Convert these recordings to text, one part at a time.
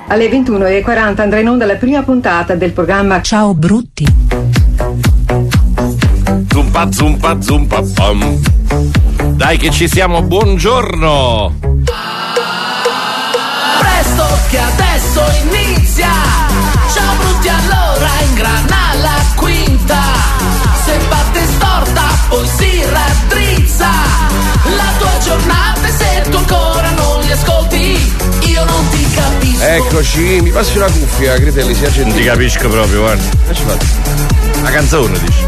Alle 21:40 andrà in onda la prima puntata del programma Ciao Brutti. Zumpa zumpa zumpa pam. Dai che ci siamo, buongiorno. Presto che adesso inizia. Ciao Brutti, allora ingrana la quinta. Se batte storta poi si raddrizza la tua giornata, e se tu ancora non li ascolti io non ti capisco. Eccoci, mi passi una cuffia, Cretelli, sia gentile. Non ti capisco proprio, guarda. La canzone dici.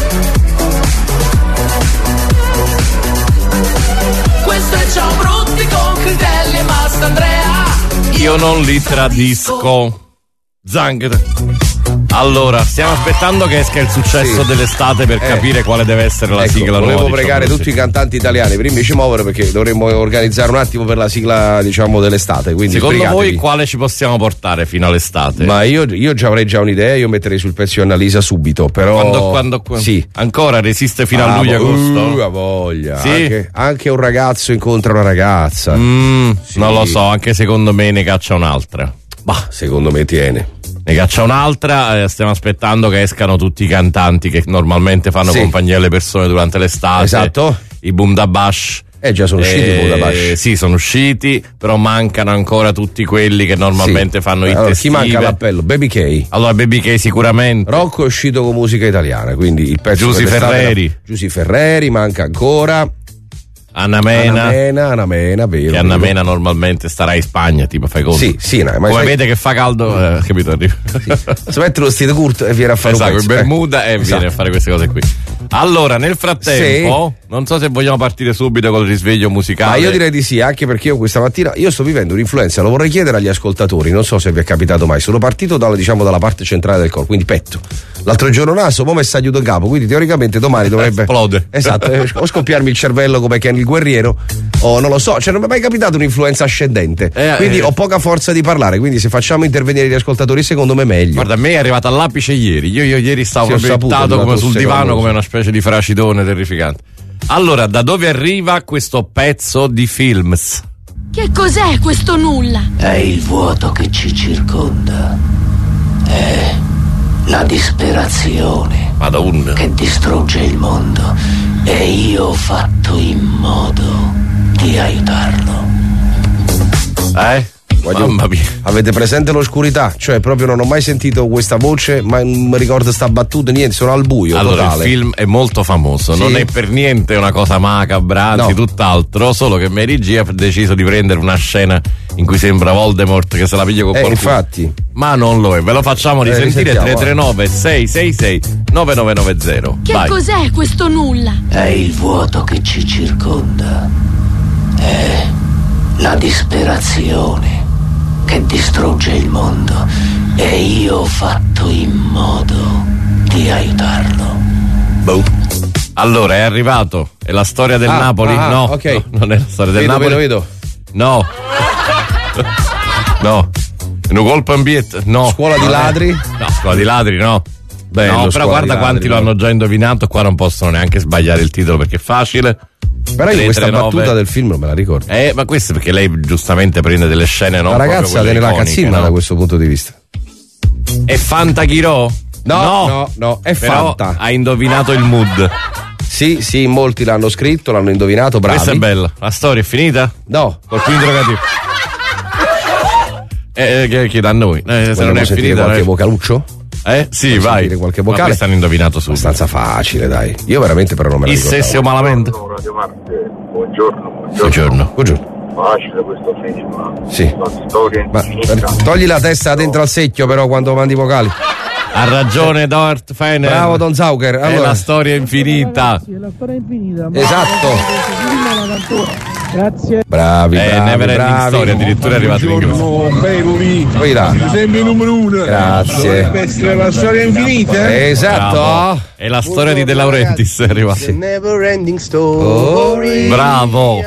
Questo è Ciao Brutti con Cretelli e Mastandrea. Io non li tradisco. Zanghera. Allora, stiamo aspettando che esca il successo dell'estate per capire quale deve essere la sigla nuova. Volevo pregare tutti i cantanti italiani prima ci muovere, perché dovremmo organizzare un attimo per la sigla, diciamo, dell'estate. Quindi secondo voi quale ci possiamo portare fino all'estate? Ma io già avrei un'idea, io metterei sul pezzo Annalisa subito, però quando sì. Ancora resiste fino a luglio-agosto? A voglia. Sì. Anche un ragazzo incontra una ragazza. Sì. Non lo so, anche secondo me ne caccia un'altra. Bah, secondo me tiene. Ne caccia un'altra, stiamo aspettando che escano tutti i cantanti che normalmente fanno compagnia alle persone durante l'estate. Esatto. I Boom Da Bash. Già sono usciti i Boom Da Bash. Sì, sono usciti, però mancano ancora tutti quelli che normalmente fanno i allora, estive. Chi manca all'appello? Baby K. Allora, Baby K sicuramente. Rocco è uscito con musica italiana, quindi il pezzo Giusy Ferreri. Giusy Ferreri, manca ancora. Anna Mena, vero. Che Anna Mena normalmente starà in Spagna, tipo, fai conto. Sì, no, ma come vede che fa caldo, capito? Arriva. Si mette lo stile curto e viene a fare un pezzo. In Bermuda e viene a fare queste cose qui. Allora, nel frattempo, non so se vogliamo partire subito col risveglio musicale. Ma io direi di sì, anche perché io questa mattina sto vivendo un'influenza, lo vorrei chiedere agli ascoltatori, non so se vi è capitato mai. Sono partito dalla parte centrale del corpo, quindi petto. L'altro giorno naso, poi messaggio da capo, quindi teoricamente domani dovrebbe esplode. Esatto, o scoppiarmi il cervello come Ken il guerriero, o non lo so, non mi è mai capitato un'influenza ascendente. Quindi ho poca forza di parlare, quindi se facciamo intervenire gli ascoltatori secondo me meglio. Guarda, a me è arrivata all'apice ieri. Io ieri stavo proprio buttato come sul divano, come una specie di fracidone terrificante. Allora, da dove arriva questo pezzo di Films? Che cos'è questo nulla? È il vuoto che ci circonda. È la disperazione che distrugge il mondo. E io ho fatto in modo di aiutarlo. Mamma mia. Avete presente l'oscurità? Cioè proprio non ho mai sentito questa voce, ma non mi ricordo sta battuta, niente, sono al buio. Allora, totale. il film è molto famoso, non è per niente una cosa macabra, anzi tutt'altro, solo che Mary G ha deciso di prendere una scena in cui sembra Voldemort che se la piglia con qualcuno. Infatti. Ma non lo è, ve lo facciamo risentire. 339 666 9990. Che cos'è questo nulla? È il vuoto che ci circonda. È la disperazione che distrugge il mondo. E io ho fatto in modo di aiutarlo. Allora, è arrivato. È la storia del Napoli? No, okay. No, non è la storia del Napoli. Vedo. No. No. Un colpo ambiente? No. Scuola di ladri? No, scuola di ladri no. Bello, no, però guarda ladri, quanti lo hanno già indovinato, qua non possono neanche sbagliare il titolo perché è facile. Però io questa battuta del film non me la ricordo. Ma questo perché lei giustamente prende delle scene non la ragazza tiene la cazzina, no? Da questo punto di vista. È Fantaghirò? No, è però Fanta. Ha indovinato il mood. Sì, molti l'hanno scritto, l'hanno indovinato, bravi. Questa è bella. La storia è finita? No. Colpo interrogativo. Chieda a noi. Se non è finita. Qualche vocaluccio? Sì, vai. Qualche vocale. Ma questa hanno indovinato subito. Abbastanza facile, dai. Io veramente però non me la ricordo. Issessio malamente. Buongiorno. Facile questo film. Sì. La storia infinita. Togli la testa dentro al secchio però quando mandi vocali. Ha ragione Dort Fener. Bravo Don Zauker. Allora. È la storia infinita. Esatto. Grazie. Bravi. Never Ending Story, addirittura è arrivato in inglese. Poi là. Sempre il numero uno. Grazie. Dovrebbe essere la storia infinita. Esatto. Bravo. È la storia di De Laurentiis, è arrivato. Never Ending Story. Bravo.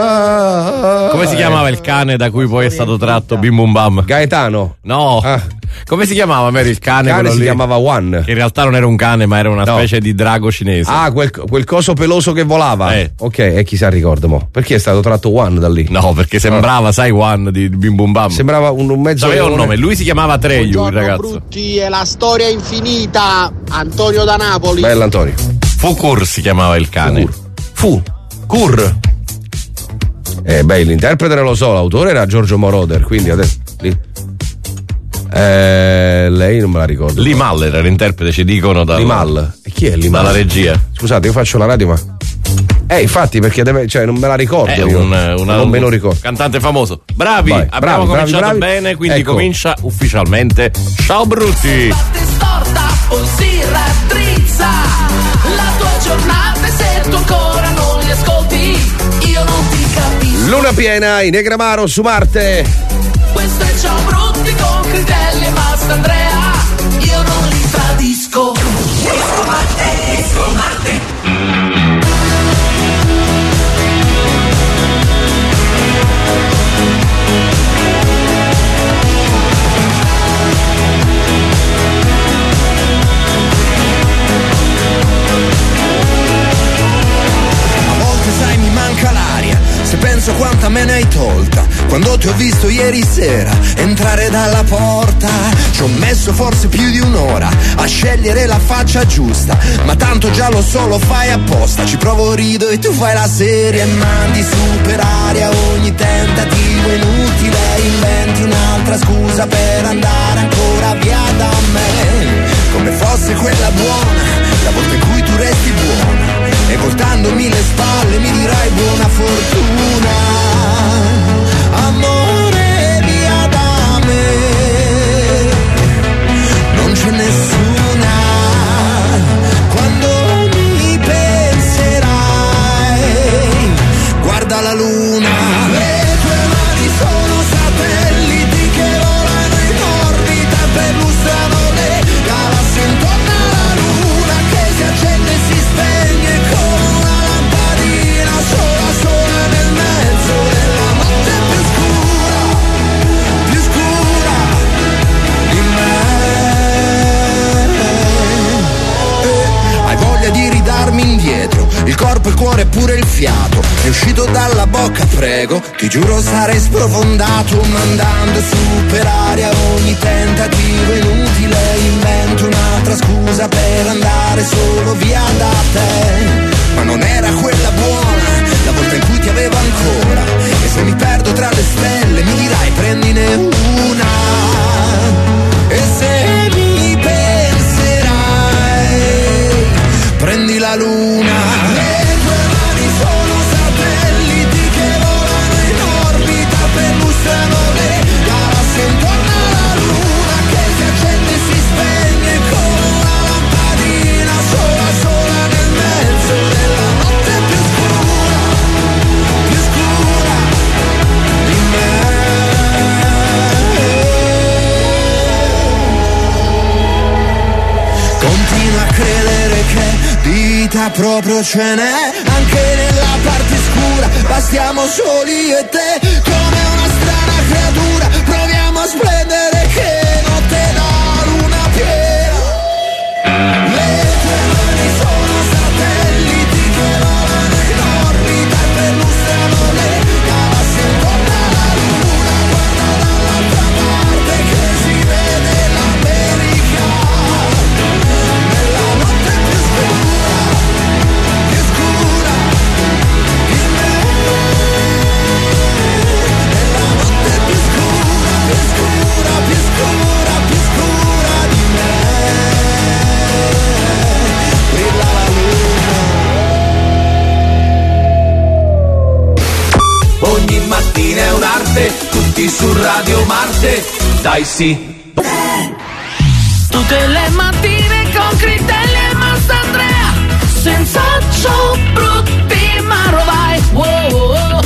Come si chiamava il cane da cui poi è stato tratto Bim Bum Bam? Gaetano. No. Come si chiamava Mary il cane? Il cane si chiamava One. Che in realtà non era un cane, ma era una specie di drago cinese. Ah, quel coso peloso che volava. Ok, e chissà ricordo mo. Perché è stato tratto One da lì? No, perché sembrava, sai, One di Bim Bum Bam. Sembrava un mezzo. Aveva un nome, lui si chiamava Treyu, il ragazzo. Brutti, è la storia infinita. Antonio da Napoli. Bella Antonio. Fukur si chiamava il cane. Cur. L'interprete non lo so, l'autore era Giorgio Moroder, quindi adesso lei non me la ricordo. Limal era l'interprete, ci dicono da Limal. E chi è Limal? Dalla regia. Scusate, io faccio la radio, ma infatti, perché non me la ricordo. Non me lo ricordo. Cantante famoso. Bravi, abbiamo cominciato bene, quindi comincia ufficialmente Ciao Brutti. Storta, poi si raddrizza la tua giornata, se tu ancora non li ascolti, io non ti capisco. Luna piena in Negramaro su Marte. Questo è Ciao Brutti con Critelli e Mastandrea, io non li tradisco. Disco Marte. Se penso quanta me ne hai tolta quando ti ho visto ieri sera entrare dalla porta, ci ho messo forse più di un'ora a scegliere la faccia giusta, ma tanto già lo so, lo fai apposta. Ci provo, rido e tu fai la serie e mandi su per aria ogni tentativo inutile, inventi un'altra scusa per andare ancora via da me, come fosse quella buona, la volta in cui tu resti buona e voltandomi le spalle mi dirai buona fortuna, amore via da me, non c'è nessuna, quando mi penserai, guarda la luna, le tue mani sono satelliti che volano in orbita e perlustrano le galassie intorno alla luna che si accende e si spegne come una lampadina sola sola nel mezzo della notte più scura di me. Hai voglia di ridarmi indietro il corpo, il cuore e pure il fiato, è uscito dalla bocca, prego, ti giuro sarei sprofondato, mandando su per aria ogni tentativo inutile, invento un'altra scusa per andare solo via da te, ma non era quella buona, la volta in cui ti avevo ancora, e se mi perdo tra le stelle mi dirai prendine una, e se mi penserai prendi la luna, le tue mani sono satelliti che volano in orbita, perlustrano le galassie intorno alla luna che si accende e si spegne come una lampadina sola sola nel mezzo della notte più scura di me. Continua a credere che vita proprio ce n'è anche nella parte scura, bastiamo soli io e te come una strana creatura, proviamo a splendere che notte la luna piena, le tue mani sono satelliti che volano in orbita e perlustrano le galassie intorno alla luna, guarda dall'altra parte che si vede l'America nella notte più scura di me, nella notte più scura di me, brilla la luna. Ogni mattina è un'arte, tutti su Radio Marte, dai sì. Tutte le mattine con Critelli e Mastandrea, senza Ciao Brutti ma rovai, wow, wow.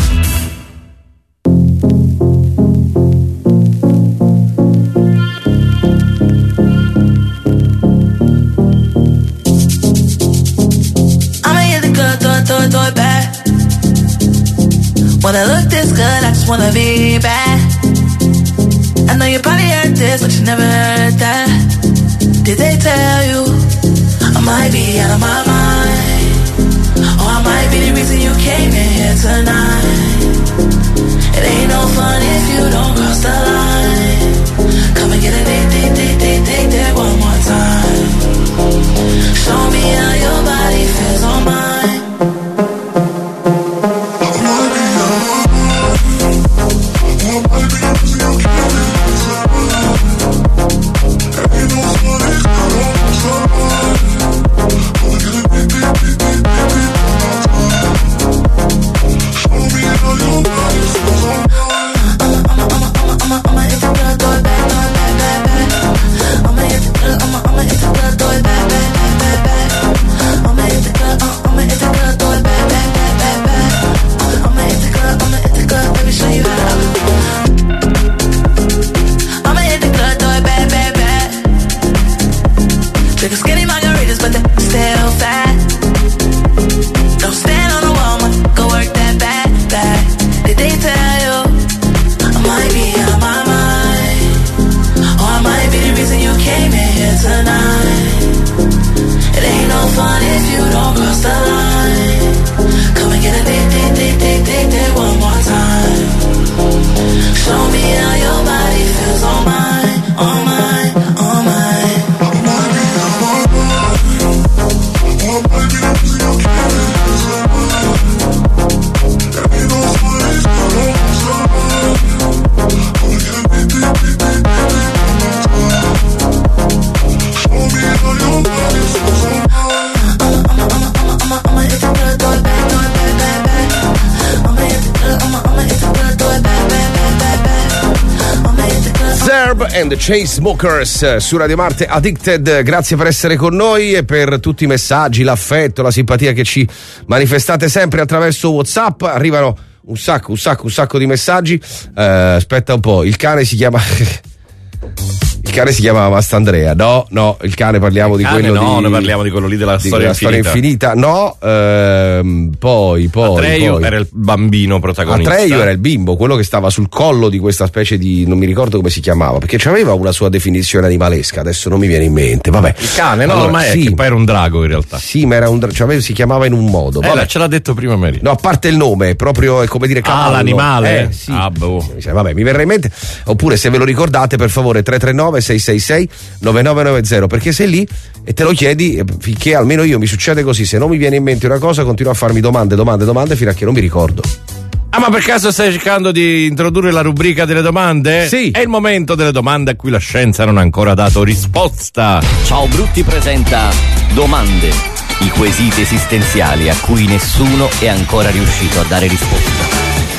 I'ma hit the good, do it bad. Wanna look this good, I just wanna be bad. I know you probably heard this, but you never heard that. Did they tell you I might be out of my mind? Or I might be the reason you came in here tonight. It ain't no fun if you don't cross the line. Come and get a date one more time. Show me how your body feels on mine. and the Chainsmokers su Radio Marte Addicted. Grazie per essere con noi e per tutti i messaggi, l'affetto, la simpatia che ci manifestate sempre attraverso WhatsApp. Arrivano un sacco di messaggi. Aspetta un po', il cane si chiama il cane si chiamava Mastandrea. No, il cane parliamo di quello noi parliamo di quello lì della storia infinita. No, poi Atreyu era il bambino protagonista. Atreyu era il bimbo, quello che stava sul collo di questa specie di, non mi ricordo come si chiamava, perché c'aveva una sua definizione animalesca, adesso non mi viene in mente. Vabbè. Il cane, no, allora, ma è che poi era un drago in realtà. Sì, ma era si chiamava in un modo. Vabbè. Ce l'ha detto prima Mary. No, a parte il nome, proprio è come dire cavallo. L'animale? Sì. Vabbè, mi verrà in mente. Oppure se ve lo ricordate, per favore 339 666 9990, perché sei lì e te lo chiedi, finché almeno io mi succede così, se non mi viene in mente una cosa continuo a farmi domande fino a che non mi ricordo. Ma per caso stai cercando di introdurre la rubrica delle domande? Sì. È il momento delle domande a cui la scienza non ha ancora dato risposta. Ciao Brutti presenta Domande, i quesiti esistenziali a cui nessuno è ancora riuscito a dare risposta.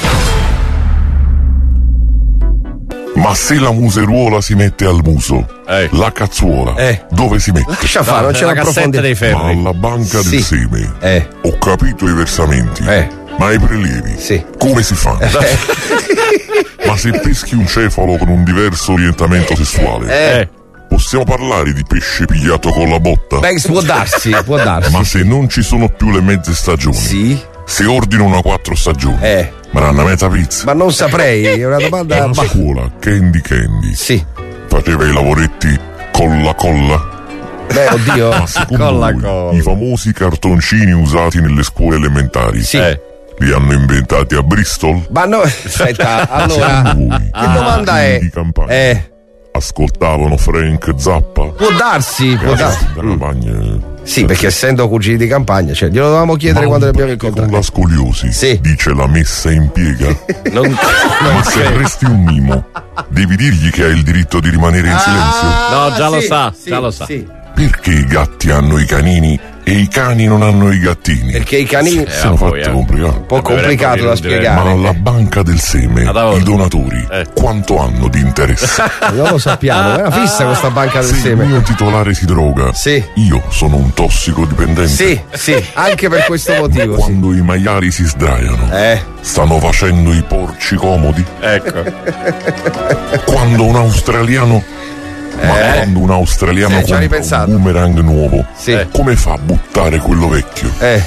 Ma se la museruola si mette al muso, la cazzuola, dove si mette? Lascia fare, non c'è la cassetta dei ferri. Ma alla banca del seme. Ho capito i versamenti. Ma i prelievi? Sì. Come si fanno? Ma se peschi un cefalo con un diverso orientamento sessuale? Possiamo parlare di pesce pigliato con la botta? Beh, può darsi. Ma se non ci sono più le mezze stagioni? Sì. Se ordino una 4 stagioni? Ma una meta pizza? Ma non saprei, è una domanda. A scuola, Candy sì. Faceva i lavoretti con la colla? Beh, oddio. Ma secondo voi, i famosi cartoncini usati nelle scuole elementari? Sì. Li hanno inventati a Bristol? Ma no, aspetta, allora. Secondo voi, che domanda è? Di campagna ascoltavano Frank Zappa? Può darsi. Sì, perché essendo cugini di campagna, glielo dovevamo chiedere quando li abbiamo incontrati. Con la scoliosi, dice la messa in piega. Ma se avresti un mimo, devi dirgli che ha il diritto di rimanere in silenzio? No, già lo sa. Sì. Perché i gatti hanno i canini e i cani non hanno i gattini? Perché i canini sono fatti complicati. Un po' complicato da spiegare. Ma alla banca del seme i donatori quanto hanno di interesse? Non lo sappiamo, è una fissa questa banca del seme. Se il mio titolare si droga, io sono un tossicodipendente. Sì, anche per questo motivo. Quando i maiali si sdraiano, stanno facendo i porci comodi. Ecco. Quando un australiano quando un australiano compra un boomerang nuovo, come fa a buttare quello vecchio? E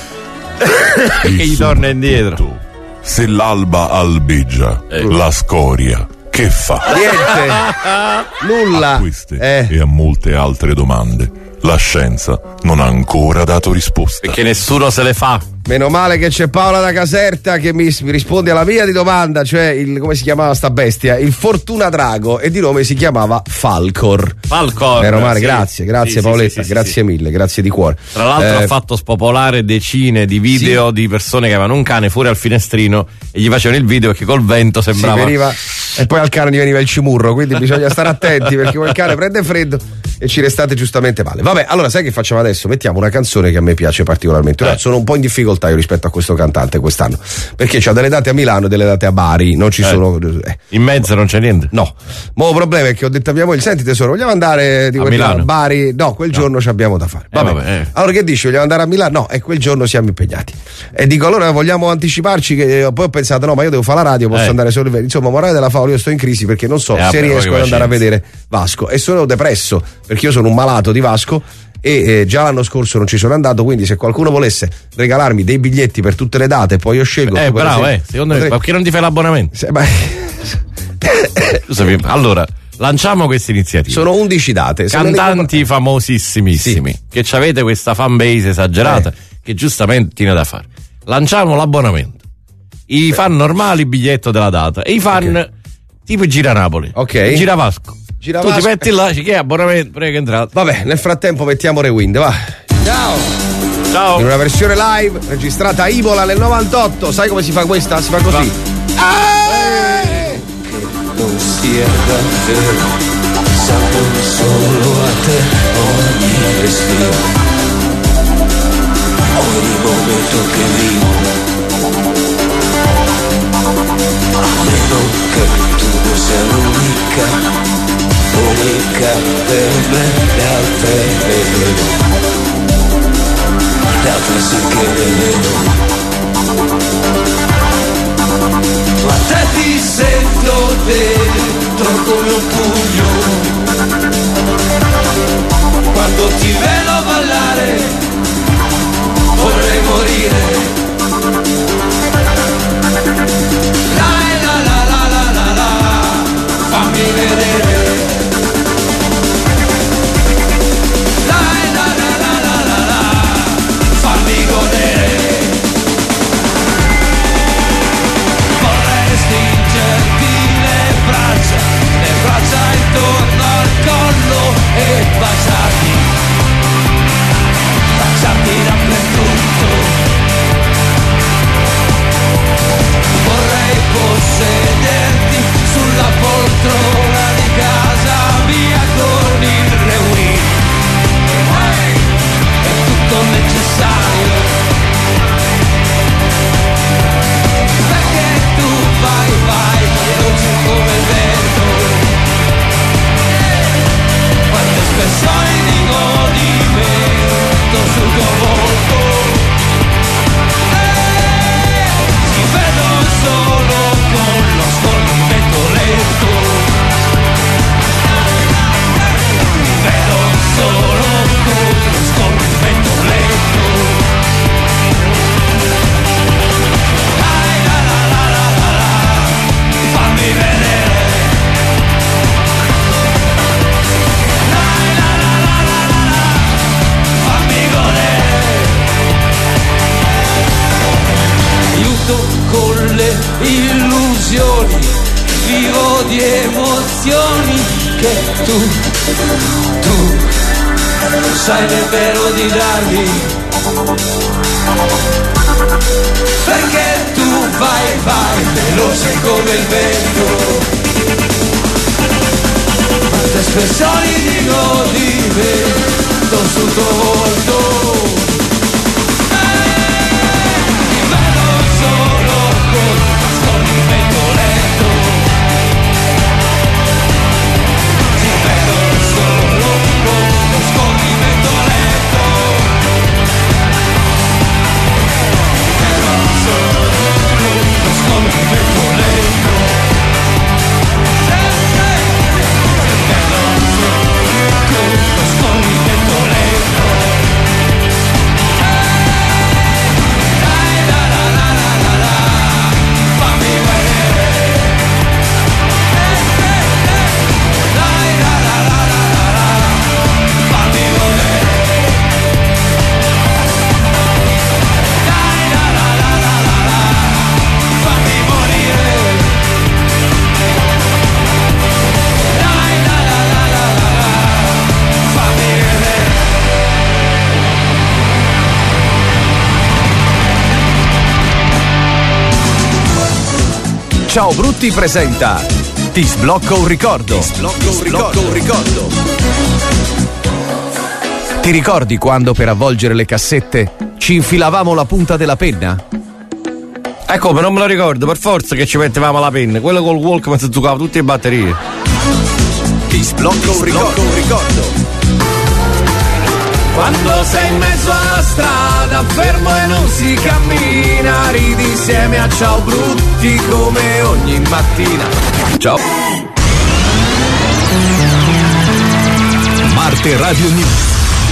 gli torna indietro. Se l'alba albeggia, la scoria che fa? Niente, nulla. A queste e a molte altre domande la scienza non ha ancora dato risposta. Perché nessuno se le fa. Meno male che c'è Paola da Caserta che mi risponde alla mia di domanda, cioè come si chiamava sta bestia? Il Fortuna Drago, e di nome si chiamava Falcor. Meno male, sì. grazie Paoletta, grazie mille, grazie di cuore. Tra l'altro ha fatto spopolare decine di video di persone che avevano un cane fuori al finestrino e gli facevano il video perché col vento sembrava... E poi al cane gli veniva il cimurro, quindi bisogna stare attenti perché quel cane prende freddo e ci restate giustamente male. Vabbè, allora sai che facciamo adesso? Mettiamo una canzone che a me piace particolarmente. Ora sono un po' in difficoltà io rispetto a questo cantante quest'anno, perché c'ha delle date a Milano e delle date a Bari, non ci sono... In mezzo non c'è niente? No. Ma il problema è che ho detto a mia moglie: senti tesoro, vogliamo andare a Milano? A Bari? No, quel giorno ci abbiamo da fare. Vabbè. Allora che dici? Vogliamo andare a Milano? No, e quel giorno siamo impegnati. E dico allora vogliamo anticiparci, che poi ho pensato no, ma io devo fare la radio, posso andare solo... Insomma, morale della favola, io sto in crisi perché non so se riesco ad andare a vedere Vasco e sono depresso perché io sono un malato di Vasco e già l'anno scorso non ci sono andato, quindi se qualcuno volesse regalarmi dei biglietti per tutte le date poi io scelgo. Bravo, secondo me, perché non ti fai l'abbonamento? Allora lanciamo questa iniziativa. Sono 11 date. Cantanti famosissimissimi che ci avete questa fanbase esagerata che giustamente tiene da fare. Lanciamo l'abbonamento. I fan normali biglietto della data e i fan tipo Gira Napoli, Gira Vasco. Tu ti metti là, ci chiedi abbonamento, prego entrate. Vabbè, nel frattempo mettiamo Rewind, va. Ciao. In una versione live registrata a Imola nel 98. Sai come si fa questa? Si fa così. Non sia davvero, sapevo solo a te ogni respiro, ogni momento che vivo. A meno che tu non sia l'unica per me, le altre le vedo, le altre sì che le vedo. Ma te ti sento dentro come un pugno, quando ti vedo ballare vorrei morire. Fammi vedere. Fammi godere. Vorrei stringerti le braccia intorno al collo e baciarti dappertutto. Vorrei possederti sulla poltrona di casa mia con il rewind. È tutto necessario, perché tu vai veloce come il vento. Quante espressioni di godimento sul tuo volto. Ti vedo solo con lo scorrimento lento. Ti vedo solo con lo scorrimento lento. Fammi vedere. Fammi godere. Aiuto con le illusioni, vivo di emozioni che tu sai nemmeno di darmi, perché tu vai veloce come il vento. Quante espressioni di godimento sul tuo volto. Ti vedo solo con lo scorrimento lento. Ti vedo solo con lo scorrimento lento. Ti vedo solo con lo scorrimento lento. Ti vedo solo con lo scorrimento lento. Ciao Brutti presenta Ti sblocco un ricordo. Ti ricordi quando per avvolgere le cassette ci infilavamo la punta della penna? Come non me lo ricordo, per forza che ci mettevamo la penna, quello col Walkman si zuccava tutte le batterie. Ti sblocco un ricordo. Quando sei in mezzo alla strada, fermo e non si cammina, ridi insieme a Ciao Brutti come ogni mattina. Ciao. Marte Radio News.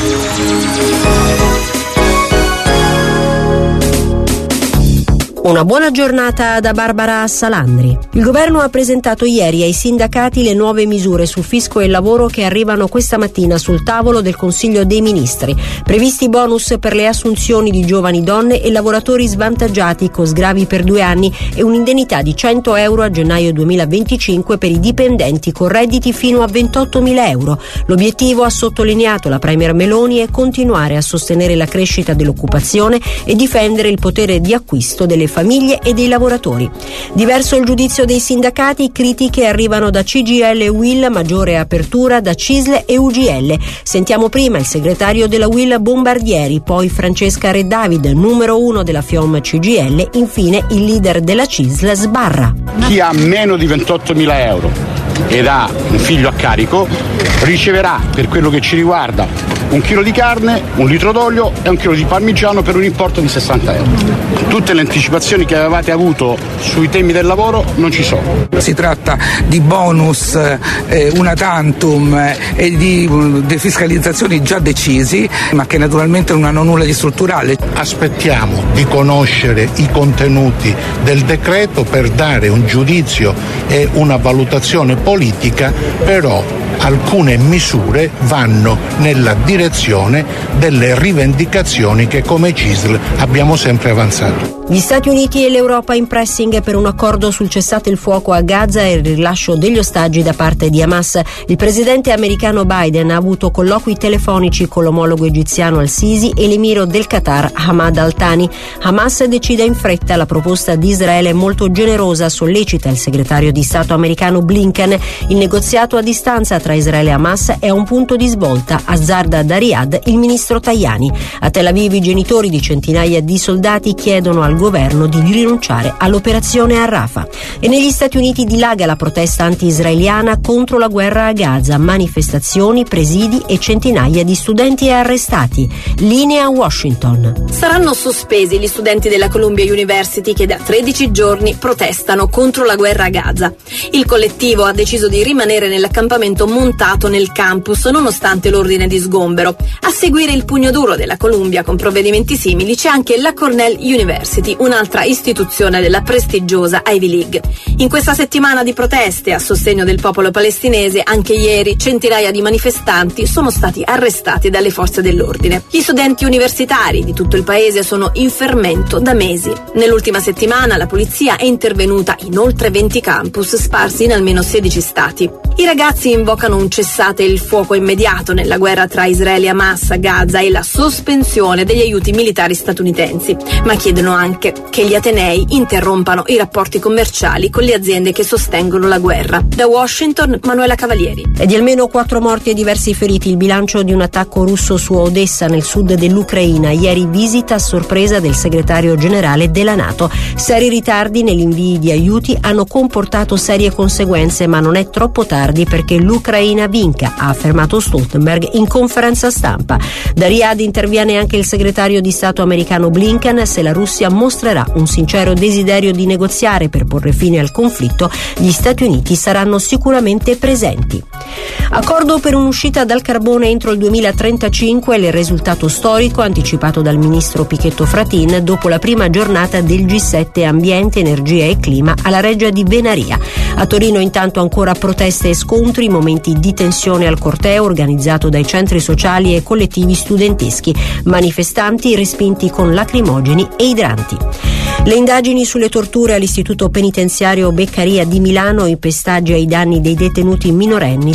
Una buona giornata da Barbara Salandri. Il governo ha presentato ieri ai sindacati le nuove misure su fisco e lavoro che arrivano questa mattina sul tavolo del Consiglio dei Ministri. Previsti bonus per le assunzioni di giovani donne e lavoratori svantaggiati con sgravi per 2 anni e un'indennità di 100 euro a gennaio 2025 per i dipendenti con redditi fino a 28.000 euro. L'obiettivo, ha sottolineato la Premier Meloni, è continuare a sostenere la crescita dell'occupazione e difendere il potere di acquisto delle famiglie e dei lavoratori. Diverso il giudizio dei sindacati, critiche arrivano da CGIL e UIL, maggiore apertura da CISL e UGL. Sentiamo prima il segretario della UIL Bombardieri, poi Francesca Reddavid, numero 1 della FIOM CGIL, infine il leader della CISL Sbarra. Chi ha meno di 28.000 euro ed ha un figlio a carico riceverà, per quello che ci riguarda, 1 chilo di carne, 1 litro d'olio e 1 chilo di parmigiano per un importo di 60 euro. Tutte le anticipazioni che avevate avuto sui temi del lavoro non ci sono. Si tratta di bonus una tantum e di defiscalizzazioni già decisi, ma che naturalmente non hanno nulla di strutturale. Aspettiamo di conoscere i contenuti del decreto per dare un giudizio e una valutazione politica, però alcune misure vanno nella direzione delle rivendicazioni che come CISL abbiamo sempre avanzato. Gli Stati Uniti e l'Europa in pressing per un accordo sul cessate il fuoco a Gaza e il rilascio degli ostaggi da parte di Hamas. Il presidente americano Biden ha avuto colloqui telefonici con l'omologo egiziano al-Sisi e l'emiro del Qatar Hamad al-Thani. Hamas decide in fretta, la proposta di Israele è molto generosa, sollecita il segretario di Stato americano Blinken. Il negoziato a distanza tra Israele e Hamas è un punto di svolta, azzarda da Riyadh il ministro Tajani. A Tel Aviv i genitori di centinaia di soldati chiedono al governo di rinunciare all'operazione a Rafah. E negli Stati Uniti dilaga la protesta anti-israeliana contro la guerra a Gaza, manifestazioni, presidi e centinaia di studenti arrestati. Linea Washington. Saranno sospesi gli studenti della Columbia University che da 13 giorni protestano contro la guerra a Gaza. Il collettivo ha deciso di rimanere nell'accampamento montato nel campus nonostante l'ordine di sgombero. A seguire il pugno duro della Columbia con provvedimenti simili c'è anche la Cornell University, un'altra istituzione della prestigiosa Ivy League. In questa settimana di proteste a sostegno del popolo palestinese, anche ieri centinaia di manifestanti sono stati arrestati dalle forze dell'ordine. Gli studenti universitari di tutto il paese sono in fermento da mesi. Nell'ultima settimana la polizia è intervenuta in oltre 20 campus sparsi in almeno 16 stati. I ragazzi invocano un cessate il fuoco immediato nella guerra tra Israele e Hamas a Gaza e la sospensione degli aiuti militari statunitensi, ma chiedono anche che gli atenei interrompano i rapporti commerciali con le aziende che sostengono la guerra. Da Washington, Manuela Cavalieri. È di almeno 4 morti e diversi feriti il bilancio di un attacco russo su Odessa nel sud dell'Ucraina. Ieri visita a sorpresa del segretario generale della NATO. Seri ritardi negli invii di aiuti hanno comportato serie conseguenze, ma non è troppo tardi perché l'Ucraina vinca, ha affermato Stoltenberg in conferenza stampa. Da Riyadh interviene anche il segretario di Stato americano Blinken. Se la Russia mostrerà un sincero desiderio di negoziare per porre fine al conflitto, gli Stati Uniti saranno sicuramente presenti. Accordo per un'uscita dal carbone entro il 2035 è il risultato storico anticipato dal ministro Pichetto Fratin dopo la prima giornata del G7 Ambiente, Energia e Clima alla Reggia di Venaria. A Torino intanto ancora proteste e scontri, momenti di tensione al corteo organizzato dai centri sociali e collettivi studenteschi, manifestanti respinti con lacrimogeni e idranti. Le indagini sulle torture all'Istituto Penitenziario Beccaria di Milano, i pestaggi ai danni dei detenuti minorenni sono stati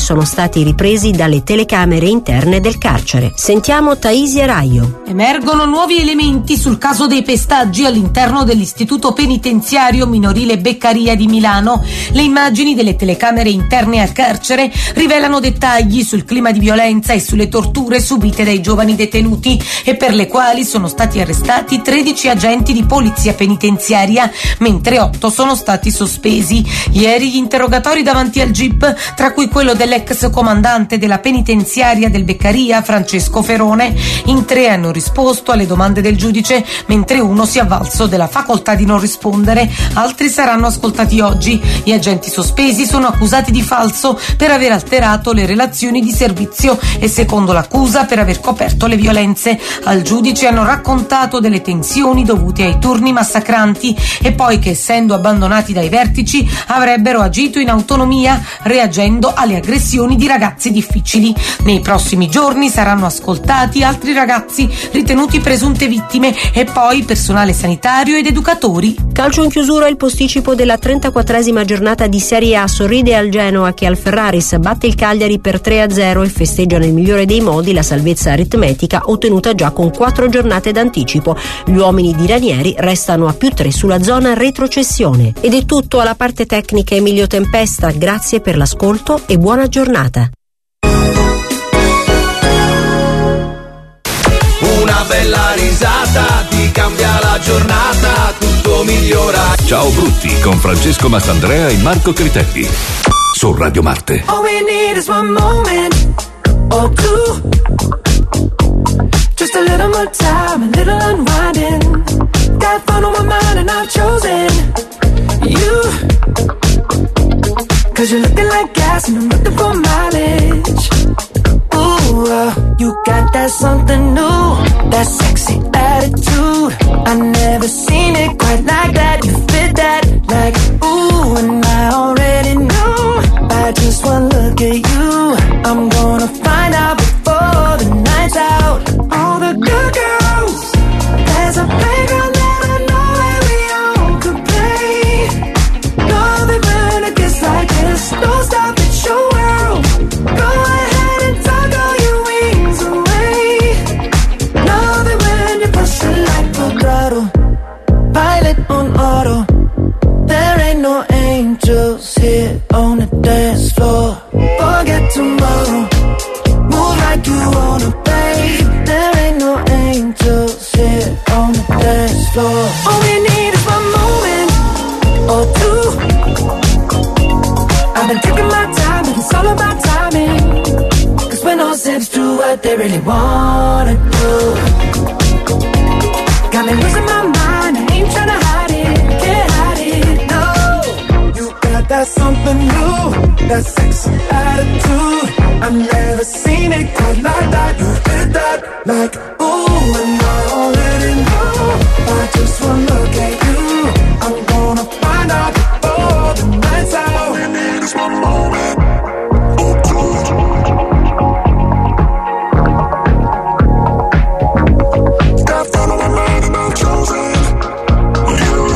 stati ripresi dalle telecamere interne del carcere. Sentiamo Taisia Raio. Emergono nuovi elementi sul caso dei pestaggi all'interno dell'istituto penitenziario minorile Beccaria di Milano. Le immagini delle telecamere interne al carcere rivelano dettagli sul clima di violenza e sulle torture subite dai giovani detenuti e per le quali sono stati arrestati 13 agenti di polizia penitenziaria, mentre 8 sono stati sospesi. Ieri gli interrogatori davanti al GIP, tra cui quello dell'ex comandante della penitenziaria del Beccaria, Francesco Ferone. In 3 hanno risposto alle domande del giudice, mentre uno si è avvalso della facoltà di non rispondere. Altri saranno ascoltati oggi. Gli agenti sospesi sono accusati di falso per aver alterato le relazioni di servizio e, secondo l'accusa, per aver coperto le violenze. Al giudice hanno raccontato delle tensioni dovute ai turni massacranti e poi che, essendo abbandonati dai vertici, avrebbero agito in autonomia, reagendo alle aggressioni di ragazzi difficili. Nei prossimi giorni saranno ascoltati altri ragazzi ritenuti presunte vittime e poi personale sanitario ed educatori. Calcio in chiusura, il posticipo della 34esima giornata di Serie A. Sorride al Genoa che al Ferraris batte il Cagliari per 3-0 e festeggia nel migliore dei modi la salvezza aritmetica ottenuta già con 4 giornate d'anticipo. Gli uomini di Ranieri restano a +3 sulla zona retrocessione. Ed è tutto. Alla parte tecnica Emilio Tempesta, grazie per l'ascolto e buona giornata. Una bella risata ti cambia la giornata, tutto migliora. Ciao Brutti con Francesco Mastandrea e Marco Critelli su Radio Marte. All we need is one moment or two, just a little more time, a little unwinding. Got fun on my mind and I've chosen you, 'cause you're looking like gas and I'm looking for mileage. Ooh, you got that something new, that sexy attitude. I never seen it quite like that. You fit that like ooh, and I already know by just one look at you. I'm gonna find out before the night's out. All the good girls, there's a playground that I know where we all could play. No, they burn a kiss like this. Don't stop, it's your world. Go ahead and tuck all your wings away. No, they when you push it like a throttle, pilot on auto. There ain't no angels here on the dance floor. Forget tomorrow, move like you wanna, babe. There ain't no angels here on the dance floor. All we need is one moment or two. I've been taking my time, but it's all about timing. 'Cause when all zips do what they really wanna do, got me losing my mind, I ain't tryna hide it, can't hide it, no. You got that something new, that sexy attitude. I've never seen it quite like that. You did that like ooh, and I already know by just one look at you. I'm gonna find out before the night's out. All we need is one moment or two. Got fun on my mind and I've chosen you.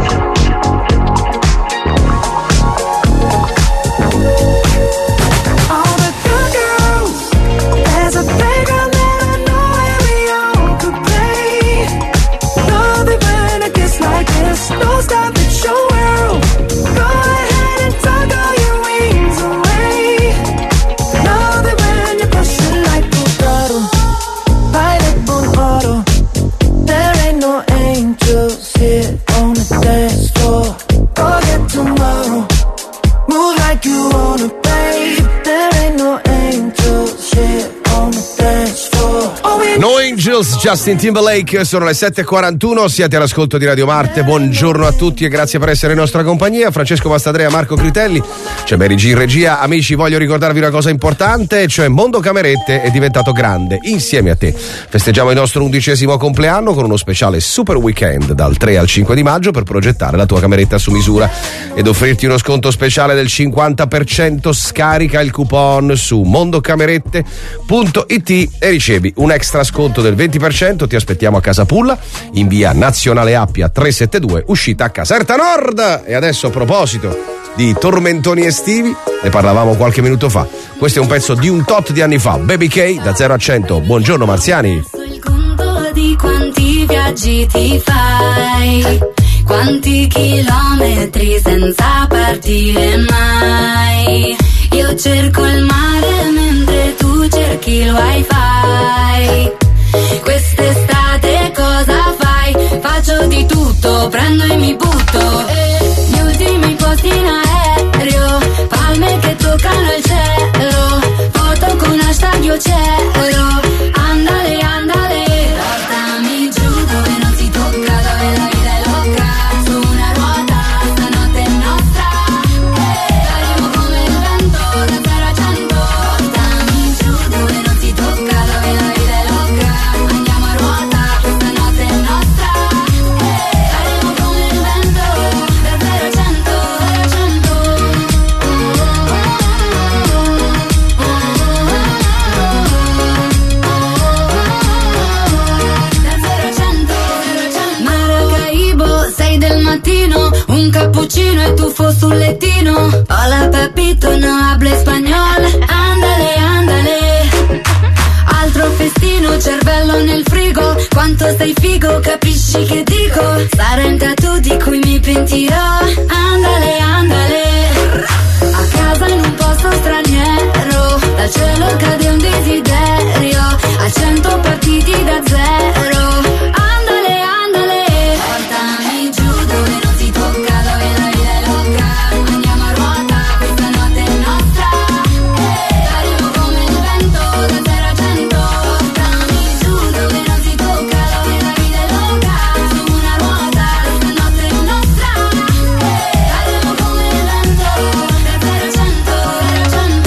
All the good girls, there's a playground that I know where we all could play. No, they burn a kiss like this. Don't stop, it's your world. Go ahead and tuck all your wings away. No, they when you push it like a throttle, pilot on auto. There ain't no angels here on the dance floor. Forget tomorrow, move like you wanna, babe. There ain't no angels here on the dance floor. Oh, we No Angels, Justin Timberlake, sono le 7.41, siete all'ascolto di Radio Marte, buongiorno a tutti e grazie per essere in nostra compagnia. Francesco Mastandrea, Marco Critelli, c'è Mary G in regia. Amici, voglio ricordarvi una cosa importante, cioè Mondo Camerette è diventato grande insieme a te. Festeggiamo il nostro 11° compleanno con uno speciale super weekend dal 3 al 5 di maggio per progettare la tua cameretta su misura ed offrirti uno sconto speciale del 50%. Scarica il coupon su mondocamerette.it e ricevi un extra sconto del 20%. Ti aspettiamo a Casa Pulla in via Nazionale Appia 372, uscita a Caserta Nord. E adesso, a proposito di tormentoni estivi, ne parlavamo qualche minuto fa. Questo è un pezzo di un tot di anni fa, Baby K, da 0 a 100. Buongiorno marziani. Il conto di quanti viaggi ti fai, quanti chilometri senza partire mai. Io cerco il mare mentre tu cerchi il wifi. Quest'estate cosa fai? Faccio di tutto, prendo e mi butto. Gli ultimi posti in aereo, palme che toccano il cielo, foto con hashtag io c'ero. Andale, andale, portami giù dove non si tocca, dove la vita è loca. Su una ruota, stanotte è nostra. Saremo come il vento, da 0 a 100. Portami giù dove non si tocca, dove la vita è loca. Andiamo a ruota, stanotte è nostra. Saremo come il vento, da 0 a 100, 0 a 100. Maracaibo, 6 del mattino, un cappuccino e tuffo sul lettino. Hola Pepito, no hablo español. Andale, andale. Altro festino, cervello nel frigo. Quanto sei figo, capisci che dico? Sarà un tattoo di cui mi pentirò. Andale, andale. A casa in un posto straniero, dal cielo cade un desiderio. A 100 partiti da zero. Andale, andale. Portami giù dove non si tocca, dove la vita è loca. Andiamo a ruota, questa notte è nostra. Saremo come il vento, da 0 a 100. Portami giù dove non si tocca, dove la vita è loca. Su una ruota, questa notte è nostra. Saremo come il vento, da 0 a 100, 0 a 100.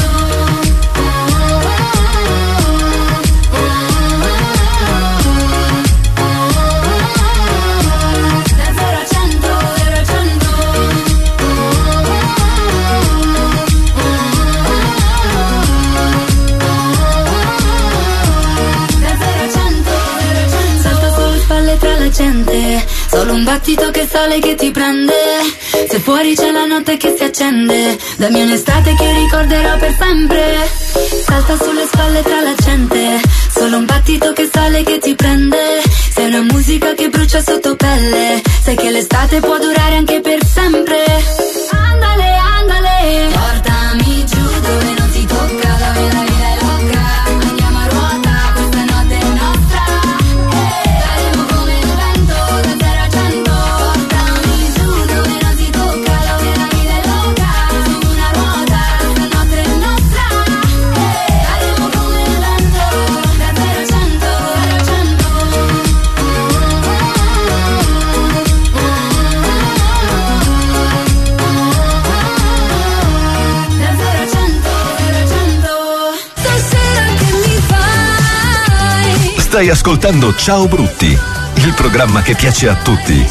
Salta sulle spalle tra la gente, solo un battito che sale che ti prende. Se fuori c'è la notte che si accende, dammi un'estate che ricorderò per sempre. Salta sulle spalle tra la gente, solo un battito che sale che ti prende. Sei una musica che brucia sotto pelle, sai che l'estate può durare anche per sempre. Andale, andale, portami giù dove non si tocca, dove la vita è loca. Andiamo a ruota, questa notte è nostra. Saremo come il vento, da 0 a 100. Portami giù dove non si tocca, dove la vita è loca. Su una ruota, questa notte è nostra. Saremo come il vento, da 0 a 100, 0 a 100. Da 0 a 100, 0 a 100. Stasera che mi fai? Stai ascoltando Ciao Brutti, il programma che piace a tutti.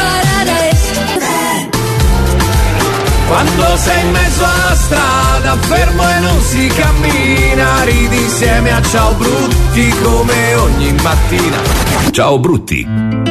Quando sei in mezzo alla strada, fermo e non si cammina, ridi insieme a Ciao Brutti come ogni mattina. Ciao Brutti.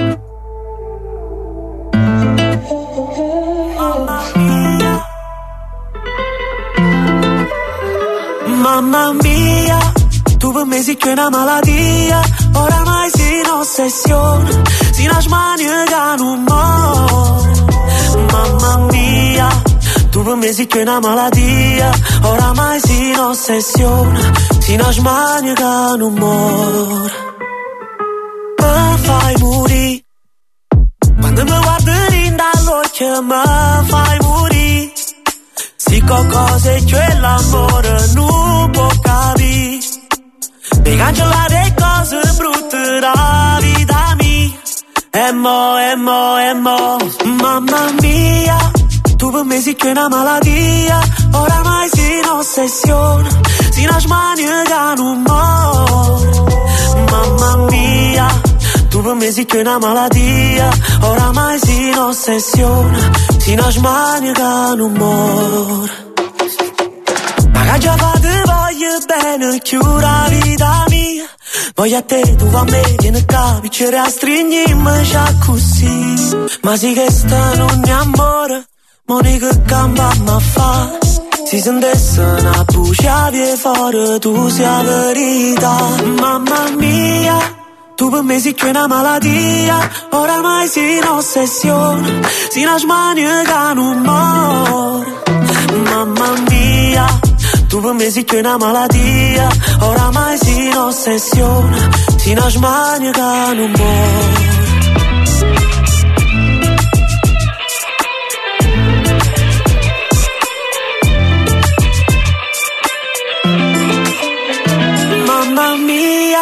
Mamma mia, tu per me sei che una malattia, oramai si in ossessione, si una smania che non muore. Mamma mia, tu per me sei che una malattia, oramai si in ossessione, si una smania che non muore. Mi fai morire, quando mi guardi dall'occhio mi fai morire. Si qualcosa è che l'amore non può capire, per cancellare le cose brutte da vita mia. E mo, mamma mia, tu per me sei che una malattia, oramai si in ossessione, si una smania che non muore. Mamma mia, tu per me sei che una malattia, oramai si in ossessione, si una smania che non muore. Ma già fate voglio bene, chiura vita mia, voglio a te, tu a me, vieni qua, piccere a stringimmi già così. Ma sì che sta non è amore, Monica gamba ma fa. Si sentisse una buccia fuori, tu sei la verità. Mamma mia, tu per me sei che una malattia. Oramai sei un'ossessione, sei una smania che non muore. Mamma mia, tu per me sei che una malattia. Oramai sei un'ossessione, sei una smania che non muore. Mamma mia.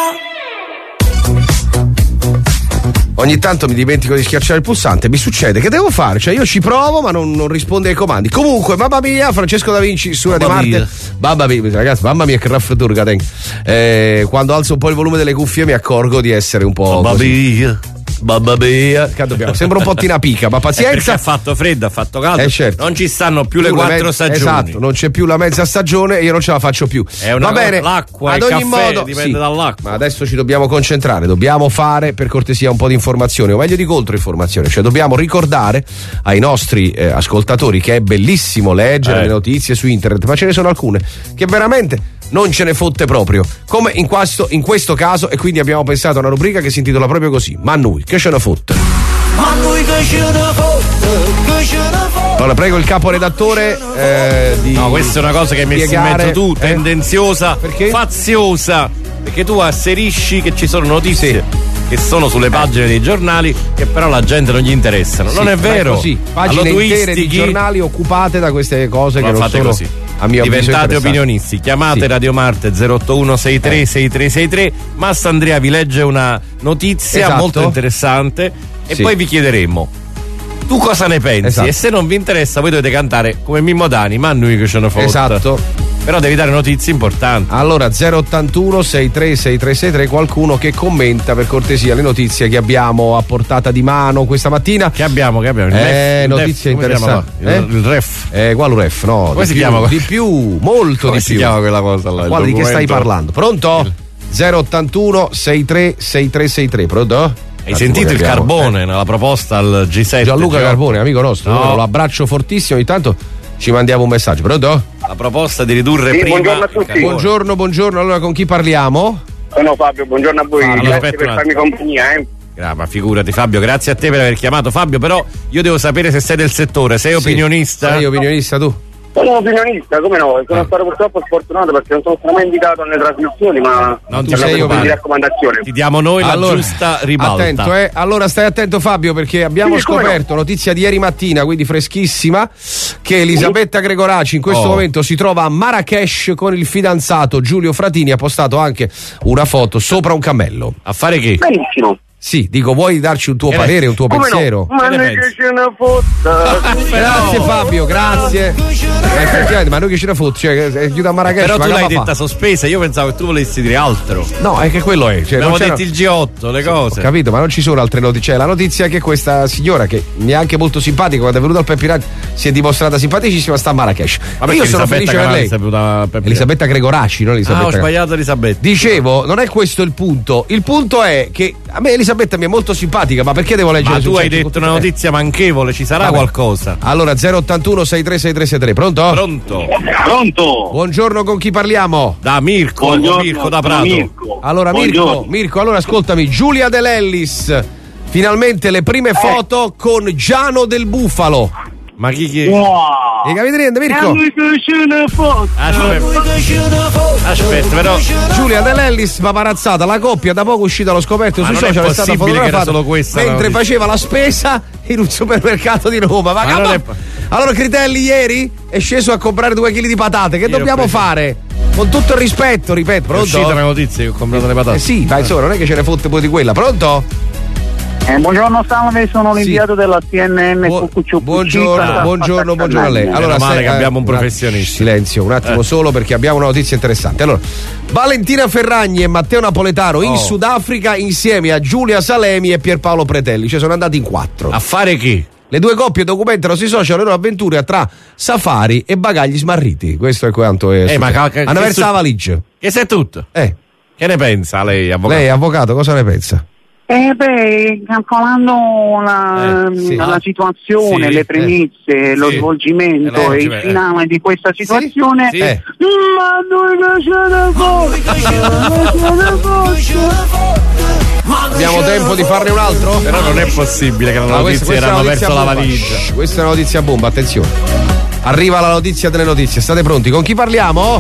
Ogni tanto mi dimentico di schiacciare il pulsante, mi succede, che devo fare? Cioè io ci provo ma non risponde ai comandi. Comunque, mamma mia, Francesco Da Vinci su Radio Marte. Mamma mia, ragazzi, mamma mia che raffreddore che quando alzo un po' il volume delle cuffie mi accorgo di essere un po' Mamma mia, sembra un po' Tina Pica, ma pazienza. Perché ha fatto freddo, ha fatto caldo. Certo. Non ci stanno più le 4 stagioni. Esatto, non c'è più la mezza stagione e io non ce la faccio più. Va bene, l'acqua ad e il ogni caffè modo dipende dall'acqua. Ma adesso ci dobbiamo concentrare, dobbiamo fare per cortesia un po' di informazione, o meglio di controinformazione, cioè dobbiamo ricordare ai nostri ascoltatori che è bellissimo leggere le notizie su internet, ma ce ne sono alcune che veramente non ce ne fotte proprio, come in questo caso, e quindi abbiamo pensato a una rubrica che si intitola proprio così: ma noi che ce ne fotte? Ma noi che ce ne fotte? Allora prego il caporedattore di No, questa è una cosa che hai messo in mezzo tu, tendenziosa, faziosa, perché tu asserisci che ci sono notizie che sono sulle pagine dei giornali che però la gente non gli interessano. Non è vero. Sì, pagine intere di giornali occupate da queste cose che non sono così. A mio avviso diventate opinionisti, chiamate Radio Marte 08163 6363. Massandrea vi legge una notizia molto interessante e poi vi chiederemo tu cosa ne pensi, e se non vi interessa voi dovete cantare come Mimmo Dani, ma noi che ce ne fotte. Esatto. Però devi dare notizie importanti. Allora 081 63 6363, qualcuno che commenta per cortesia le notizie che abbiamo a portata di mano questa mattina. Che abbiamo? Notizie interessanti. Il ref. Quale ref? No, come si chiama? Di più, molto come di più. Si chiama quella cosa là? Quale, di che stai parlando? Pronto? 081 63 6363. Pronto? Hai sentito il Carbone nella proposta al G7? Gianluca Carbone, amico nostro, lo abbraccio fortissimo, ogni tanto ci mandiamo un messaggio. Pronto? La proposta di ridurre prima. Buongiorno a tutti. Buongiorno, allora con chi parliamo? Sono Fabio, buongiorno a voi, grazie per farmi compagnia. Ma figurati Fabio, grazie a te per aver chiamato. Fabio, però io devo sapere se sei del settore, sei opinionista? Sei opinionista tu? Sono opinionista, come no? Sono stato purtroppo sfortunato perché non sono stato mai invitato alle trasmissioni, ma non ti sei di raccomandazione. Ti diamo noi la giusta ribalta. Attento, allora stai attento Fabio, perché abbiamo scoperto, notizia di ieri mattina, quindi freschissima, che Elisabetta Gregoraci in questo momento si trova a Marrakesh con il fidanzato Giulio Fratini. Ha postato anche una foto sopra un cammello. A fare che? Benissimo. Sì, dico, vuoi darci un tuo parere, un tuo pensiero? No? Ma noi che ce ne fotta. Grazie Fabio, grazie. Effettivamente, ma noi che ce ne fotta, cioè, chiudo a Marrakesh. Però tu l'hai detta sospesa, io pensavo che tu volessi dire altro. No, è che quello è. Cioè, abbiamo detto il G8, le cose. Ho capito, ma non ci sono altre notizie. Cioè, la notizia è che questa signora, che mi è anche molto simpatica, quando è venuta al Peppi Radio si è dimostrata simpaticissima, sta a Marrakesh. Ma io sono felice per lei. Elisabetta Gregoraci, non Elisabetta. Ho sbagliato Elisabetta. Dicevo, non è questo il punto. Il punto è che a me Elisabetta mi è molto simpatica, ma perché devo leggere? Ma tu hai detto una notizia manchevole, ci sarà qualcosa. Allora 081 636363. Pronto? Buongiorno, con chi parliamo? Da Mirko. Buongiorno, Mirko da Prato. Allora Mirko, allora ascoltami, Giulia De Lellis, finalmente le prime foto con Giano del Bufalo. Ma chi? Wow. E capite niente, Mirko? Aspetta, però Giulia De Lellis paparazzata, la coppia da poco uscita allo scoperto sui social, è stata fotografata mentre faceva la spesa in un supermercato di Roma. Allora Critelli ieri è sceso a comprare 2 kg di patate. Che dobbiamo fare? Con tutto il rispetto, ripeto. Pronto? È uscita una notizia che ho comprato le patate. Sì, ma insomma non è che ce ne fotte poi di quella. Pronto? Buongiorno Salve, sono l'inviato della CNN. Buongiorno a lei. Allora, male che abbiamo un professionista. Silenzio, un attimo solo, perché abbiamo una notizia interessante. Allora, Valentina Ferragni e Matteo Napoletano in Sudafrica insieme a Giulia Salemi e Pierpaolo Pretelli, cioè sono andati in 4. A fare che? Le due coppie documentano sui social le loro avventure tra safari e bagagli smarriti. Questo è quanto è. Hanno verso la valigia. Che sei tutto? Che ne pensa lei, avvocato? Lei, avvocato, cosa ne pensa? Calcolando la situazione, le premesse, lo svolgimento e il finale di questa situazione, ma noi abbiamo tempo di farne un altro? Però non è possibile che la notizia erano verso la valigia. Questa è una notizia bomba, attenzione. Arriva la notizia delle notizie, state pronti? Con chi parliamo?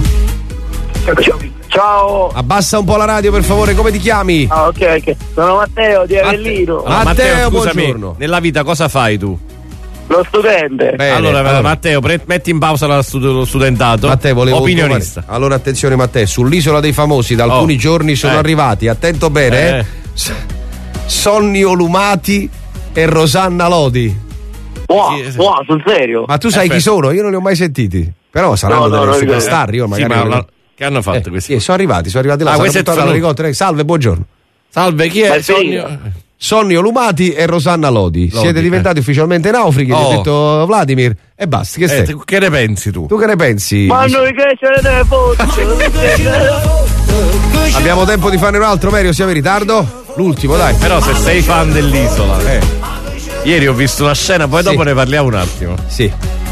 Ciao. Abbassa un po' la radio per favore, come ti chiami? Ok. Sono Matteo di Avellino. Matteo, scusami, buongiorno. nella vita cosa fai tu? Lo studente. Bene, allora Matteo, metti in pausa lo studentato. Matteo, volevo opinionista. Allora attenzione Matteo, sull'isola dei famosi da alcuni giorni sono arrivati, attento bene, Sonny Olumati e Rosanna Lodi. Wow, sul serio? Ma tu sai chi sono? Io non li ho mai sentiti. Però saranno delle superstar, io magari. Che hanno fatto questi? Sono arrivati là. Questo è Salve, buongiorno. Salve, chi è? Sonny Olumati e Rosanna Lodi. Siete diventati ufficialmente naufraghi, ti ha detto Vladimir. E basta, che stai? Che ne pensi tu? Tu che ne pensi? Ma noi che ce ne Abbiamo tempo di farne un altro, Mario, siamo in ritardo? L'ultimo, dai. Però se sei fan dell'isola. Ieri ho visto una scena, poi dopo ne parliamo un attimo. Sì.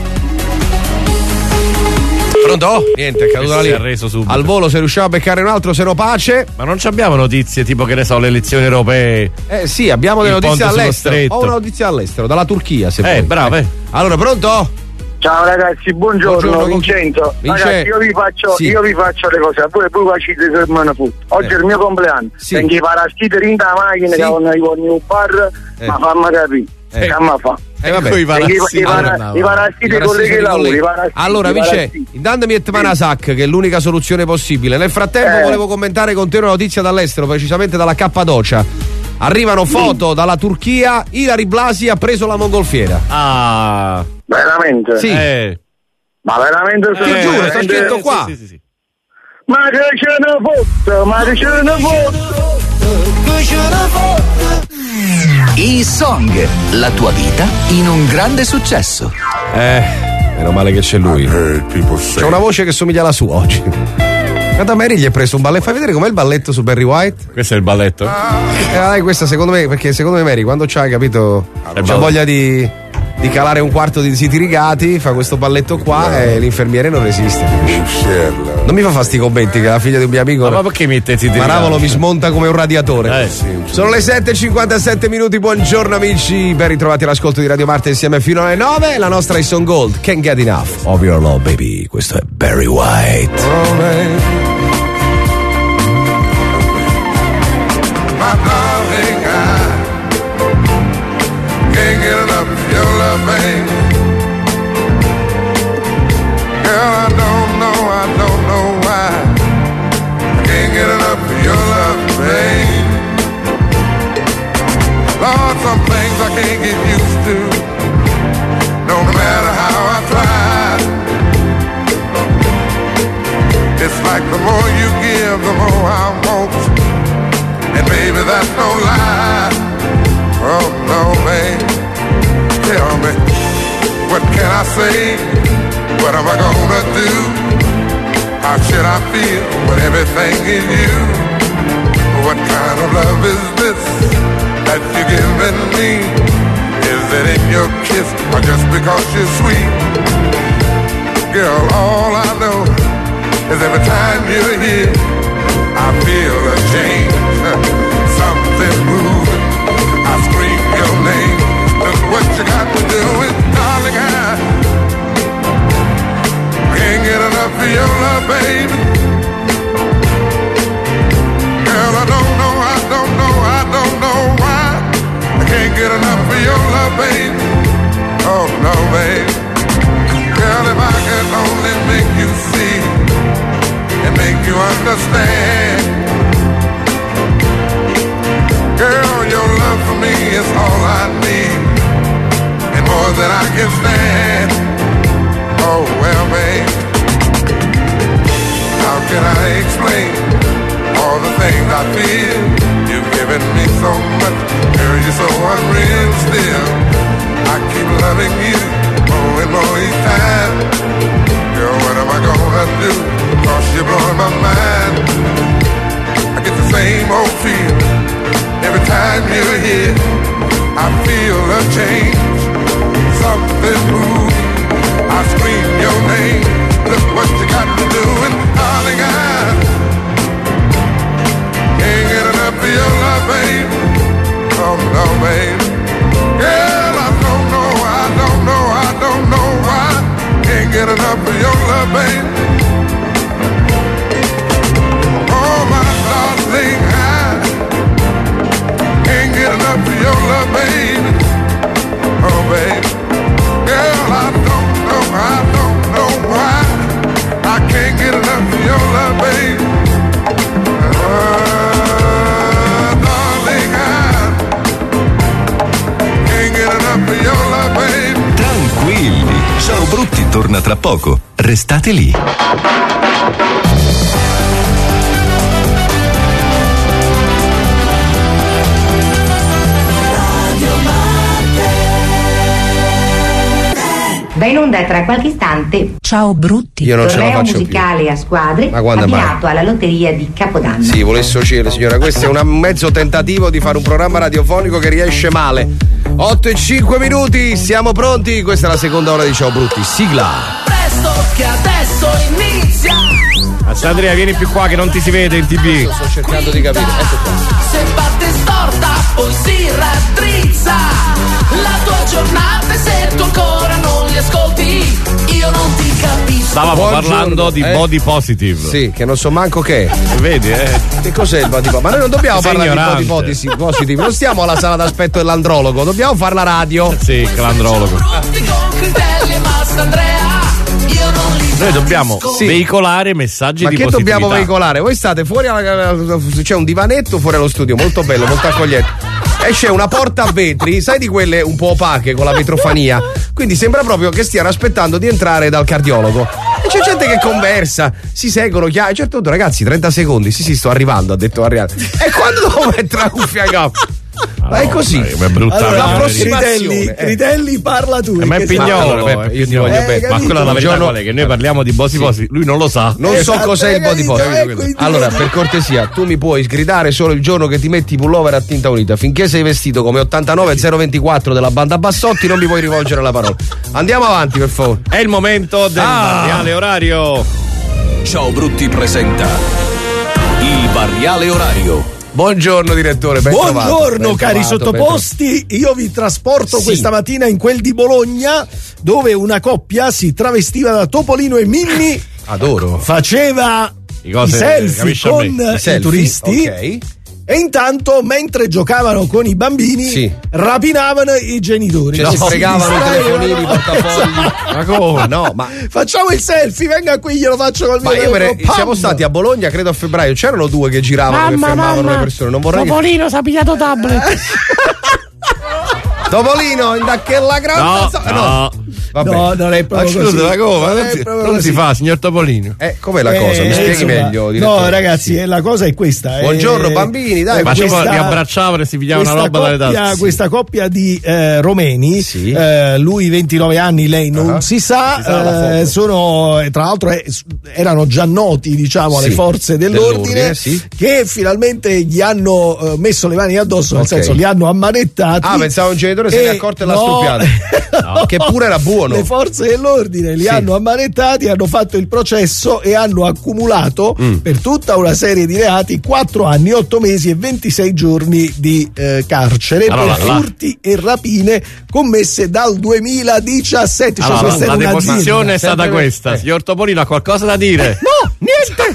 Pronto? Niente, è caduta la linea. Al volo se riusciamo a beccare un altro, se no pace. Ma non abbiamo notizie tipo, che ne so, le elezioni europee? Sì, abbiamo delle notizie all'estero. Ho una notizia all'estero, dalla Turchia, se vuoi. Bravo. Allora, pronto? Ciao ragazzi, buongiorno Vincenzo. Ragazzi, io vi faccio le cose, a voi poi facete il Manafut. Oggi è il mio compleanno. Tengo i parassiti in da macchina che vanno in bar, ma fammi capire. Che mi fa? Vabbè. I parassiti colleghi ai lavori. Allora, Vince, intanto mi Manasak, che è l'unica soluzione possibile. Nel frattempo volevo commentare con te una notizia dall'estero, precisamente dalla Cappadocia. Arrivano foto dalla Turchia, Ilary Blasi ha preso la mongolfiera. Ah, veramente? Sì. Ma veramente? Ti giuro, sta scritto qua. Sì. Ma che ce ne foto? E-Song, la tua vita in un grande successo. Meno male che c'è lui. C'è una voce che somiglia alla sua oggi. Guarda, Mary gli è preso un balletto. Fai vedere com'è il balletto su Barry White? Questo è il balletto? Questa secondo me, perché secondo me Mary quando c'ha, capito, c'ha voglia di calare un quarto di siti rigati, fa questo balletto qua e l'infermiere non resiste. Non mi fa fare sti commenti che la figlia di un mio amico. Ma perché mettete di Maravolo mi smonta come un radiatore. Sono le 7:57 minuti, buongiorno amici, ben ritrovati all'ascolto di Radio Marte insieme fino alle 9. La nostra è Stone Gold, Can't Get Enough of Your Love Baby. Questo è Barry White. Oh, man. My darling, I can't get enough of your love, babe. Girl, I don't know why. I can't get enough of your love, babe. Lord, some things I can't get used to, no matter how I try. It's like the more you give, the more I want. And baby, that's no lie. Oh no, babe. Tell me, what can I say? What am I gonna do? How should I feel when everything is you? What kind of love is this that you're giving me? Is it in your kiss or just because you're sweet? Girl, all I know is every time you're here, I feel a change, something moving. I scream your name. Look what you got to do with, darling, I can't get enough of your love, baby. Girl, I don't know why I can't get enough of your love, baby. Oh no, baby. Girl, if I could only make you see and make you understand. Girl, your love for me is all I need, and more than I can stand. Oh well, babe, how can I explain all the things I feel? You've given me so much, girl, you're so unreal still. I keep loving you more and more each time. Girl, what am I gonna do? 'Cause you're blowing my mind. I get the same old feeling every time time you're here, I feel a change. Something moves, I scream your name. Look what you got to do, and darling, I can't get enough of your love, babe. Oh no, babe. Girl, I don't know why. Can't get enough of your love, babe. Oh my darling, I can't get enough of your love, babe. Oh babe. Girl, I don't know why. I can't get enough of your love, babe. Darling, I can't get enough of your love, babe. Tranquilli, Ciao Brutti torna tra poco. Restate lì. Va in onda tra qualche istante Ciao Brutti, Io non ce la torneo faccio musicale a squadre Ma quando abbinato alla lotteria di Capodanno. Sì, volesse uscire, signora. Questo è un mezzo tentativo di fare un programma radiofonico che riesce male. 8:05, siamo pronti. Questa è la seconda ora di Ciao Brutti. Sigla. Presto che adesso inizia. Andrea, vieni più qua che non ti si vede in TV. Sto cercando di capire. Ecco qua. Se batte storta poi si raddrizza la tua giornata, e se tu ancora non li ascolti io non ti capisco. Stavamo parlando di body positive. Sì, che non so manco che. Vedi, Che cos'è il body positive? Ma noi non dobbiamo Sei parlare ignorante. di body positive. Non stiamo alla sala d'aspetto dell'andrologo, dobbiamo fare la radio. Sì, che l'andrologo. Brutti con Critelli e Mastandrea, io non li Noi dobbiamo veicolare messaggi Ma di che positività. dobbiamo veicolare? Voi state fuori c'è un divanetto fuori allo studio, molto bello, molto accogliente. E c'è una porta a vetri, sai di quelle un po' opache con la vetrofania. Quindi sembra proprio che stiano aspettando di entrare dal cardiologo. E c'è gente che conversa, si seguono, a un certo punto, ragazzi, 30 secondi, sì, sto arrivando, ha detto Arianna. E quando devo mettere la cuffia a capo? Ma è così. È brutta Allora, l'approssimazione. Critelli, parla tu. Ma è che pignolo, sei- Peppe, io ti voglio bene. Ma quella è la verità qual è? Che noi parliamo di body positive, lui non lo sa. Non so cos'è il body positive. Allora, per cortesia, tu mi puoi sgridare solo il giorno che ti metti pullover a tinta unita. Finché sei vestito come 89024 della banda Bassotti, non mi puoi rivolgere la parola. Andiamo avanti, per favore. È il momento del variale orario. Ciao Brutti presenta il variale orario. Buongiorno direttore, ben Buongiorno trovato, cari ben trovato, sottoposti, io vi trasporto Sì. questa mattina in quel di Bologna dove una coppia si travestiva da Topolino e Minni, adoro, faceva i cose, selfie capisci a con me. i selfie, turisti ok. e intanto mentre giocavano con i bambini Sì. rapinavano i genitori. Cioè, si Si fregavano i distraevano. telefonini, i portafogli. Ma come? No, ma Facciamo il selfie, venga qui, glielo faccio col mio io telefono. Pam! siamo stati a Bologna, credo a febbraio. C'erano due che giravano, che fermavano le persone. Non vorrei che... Topolino si è pigliato tablet. Topolino, in da che la grande. Vabbè. No, non è proprio Ma così. scusa, ma come? Non Non è si- proprio Non così. si fa, signor Topolino. Com'è la cosa? Mi spieghi Insomma, meglio, no, direttore. ragazzi, la cosa è questa. Buongiorno, bambini, dai, Ma questa- li abbracciavano e si pigliavano una roba dalle tasche. Questa coppia di romeni, lui 29 anni, lei non si sa, la foto. sono tra l'altro erano già noti, diciamo, alle Sì, forze dell'ordine, dell'ordine, sì. che finalmente gli hanno messo le mani addosso, nel Ok. senso li hanno ammanettati. Ah, pensavo un genitore se ne è accorto e l'ha stupiato. No, che pure era buono. Le forze dell'ordine li Sì. hanno ammanettati, hanno fatto il processo e hanno accumulato per tutta una serie di reati 4 anni, 8 mesi e 26 giorni di carcere Allora, per furti e rapine commesse dal 2017. Cioè, Allora, questa la è un'azienda. deposizione è stata Sempre- questa. Signor Topolino ha qualcosa da dire? No, niente!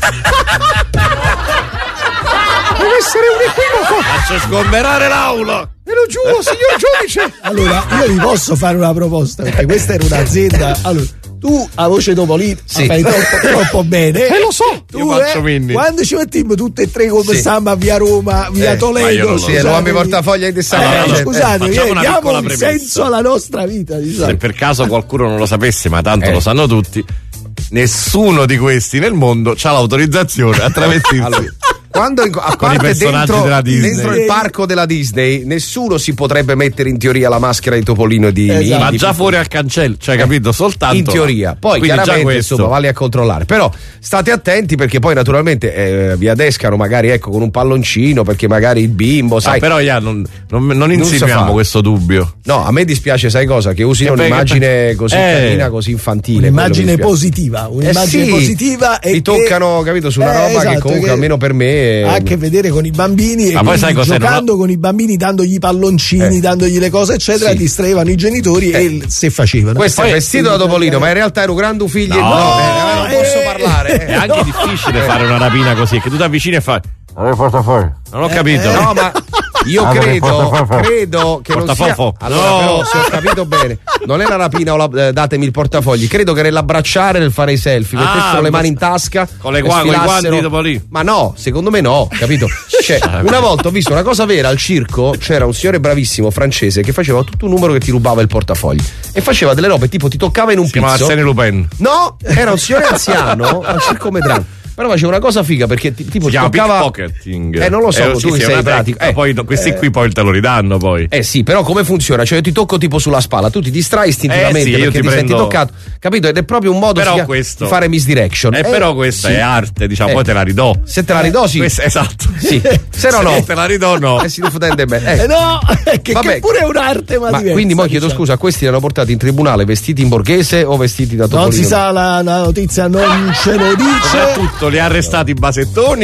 Deve essere un equivoco! Faccio sgomberare l'aula. Ve lo giuro, signor giudice! Allora, io vi posso fare una proposta, perché questa era un'azienda. Allora, tu a voce Topolino fai troppo bene. lo so! Tu, Io faccio Minni. quando ci mettiamo tutte e tre come Sì. stiamo a via Roma, via ma io Toledo, non lo Sì, lo mi portafogli di San scusate, facciamo una diamo piccola un premessa. senso alla nostra vita, diciamo. Se per caso qualcuno non lo sapesse, ma tanto lo sanno tutti, nessuno di questi nel mondo ha l'autorizzazione a travestirsi. Allora, quando a Con i parte personaggi della Disney. dentro il parco della Disney nessuno si potrebbe mettere in teoria la maschera di Topolino e di Minnie. Ma già fuori al cancello, cioè capito? Soltanto in teoria. Poi quindi chiaramente insomma vale a controllare. Però state attenti perché poi naturalmente vi adescano magari ecco con un palloncino perché magari il bimbo sai. Però non insinuiamo questo dubbio. No, a me dispiace, sai cosa? Che usino un'immagine così carina, così infantile. Un'immagine positiva. Un'immagine positiva e ti toccano, capito, su una roba che comunque almeno per me ha a che vedere con i bambini. Ma e poi sai cos'è? Giocando con i bambini, dandogli i palloncini, dandogli le cose, eccetera, distraevano i genitori e se facevano. Questo è vestito da Topolino, ma in realtà era un grande figlio. Non posso parlare. È anche difficile fare una rapina così, che tu ti avvicini e fai. Non ho capito. No, ma io credo che non sia. Allora, però, se ho capito bene, non è la rapina o datemi il portafogli. Credo che nell'abbracciare, nel fare i selfie, mettessero le mani in tasca con i guanti dopo lì. Ma no, secondo me no, capito? Cioè, una volta ho visto una cosa vera al circo. C'era un signore bravissimo francese che faceva tutto un numero che ti rubava il portafogli e faceva delle robe tipo ti toccava in un pizzo. Arsène Lupin. No, era un signore anziano al circo Medrano. Però faceva una cosa figa perché tipo ti toccava pickpocketing. Non lo so, tu sei pratico. Poi questi qui poi te lo ridanno poi. Sì, però come funziona? Cioè io ti tocco tipo sulla spalla, tu ti distrai istintivamente perché ti senti toccato, capito? Ed è proprio un modo di fare misdirection. Però questa è arte, diciamo, poi te la ridò. Se te la ridò sì. Esatto. Sì. Se no no. te la ridò no. Si fottende bene. No, che pure è un'arte ma diversa. Quindi mo chiedo scusa, questi li hanno portati in tribunale vestiti in borghese o vestiti da Topolino? Non si sa, la notizia non ce lo dice. Soprattutto li ha arrestati basettoni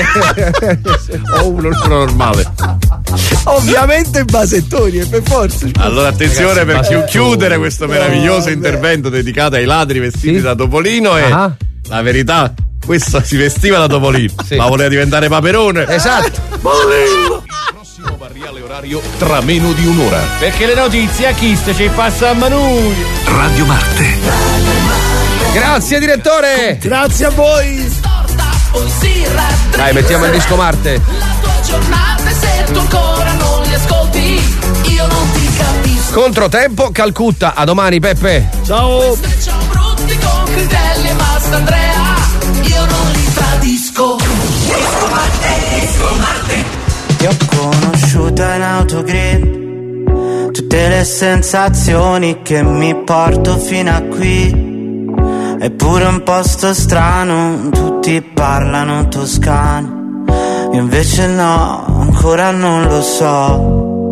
o uno normale? Ovviamente basettoni e per forza. Allora attenzione, ragazzi, per chiudere questo meraviglioso intervento dedicato ai ladri vestiti da Topolino e la verità, questo si vestiva da Topolino ma voleva diventare Paperone. Esatto. Prossimo Barriale orario tra meno di un'ora, perché le notizie a Chiste ci passano a noi. Radio Marte. Grazie direttore. Grazie a voi. Dai, mettiamo il disco Marte. La tua giornata se tu ancora non li ascolti, io non ti capisco. Controtempo, Calcutta, a domani Peppe. Ciao. Ciao brutti con Critelli e Mastandrea, io non li tradisco. Disco Marte. Ti ho conosciuta in autogrill, tutte le sensazioni che mi porto fino a qui. Eppure un posto strano, tutti parlano toscano, io invece no, ancora non lo so.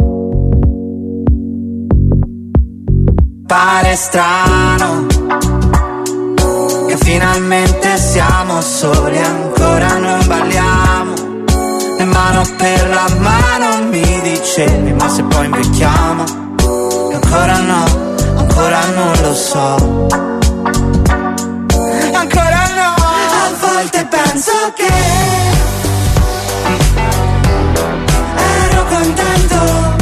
Pare strano che finalmente siamo soli, ancora non balliamo, e mano per la mano mi dicevi, ma se poi invecchiamo, e ancora no, ancora non lo so. Ancora no. A volte penso che ero contento,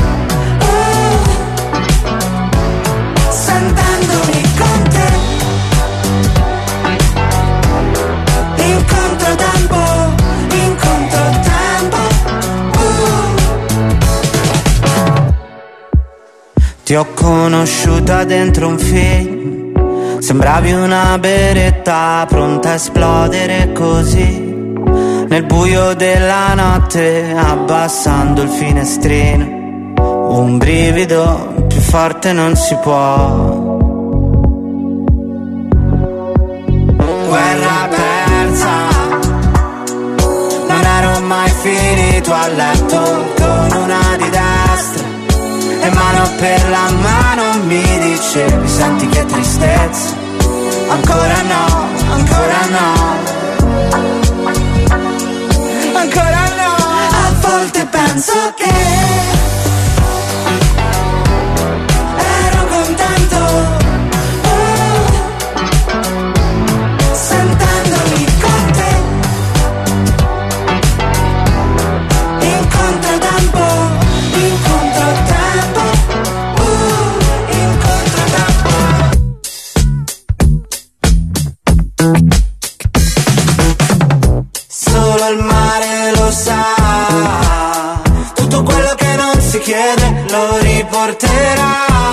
sentendomi con te. Incontro tempo, Ti ho conosciuta dentro un film, sembravi una beretta pronta a esplodere così nel buio della notte, abbassando il finestrino. Un brivido più forte non si può. Guerra persa, non ero mai finito a letto con una di destra, e mano per la mano mi dicevi, senti che tristezza, ancora no, ancora no, ancora no. A volte penso che ero contento, sentendomi con te. Incontro tempo, solo il mare lo sa, tutto quello che non si chiede lo riporterà.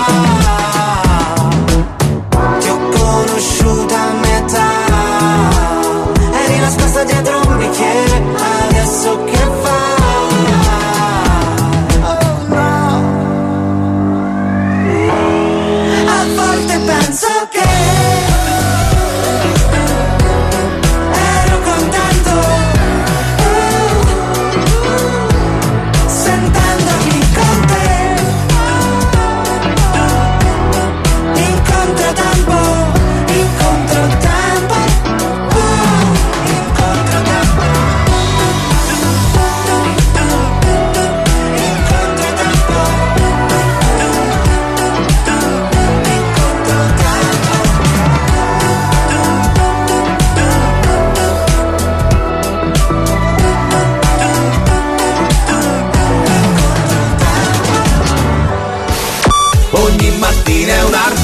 Ti ho conosciuta a metà, eri nascosta dietro un bicchiere, adesso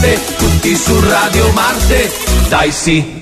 parte, tutti su Radio Marte, dai sì.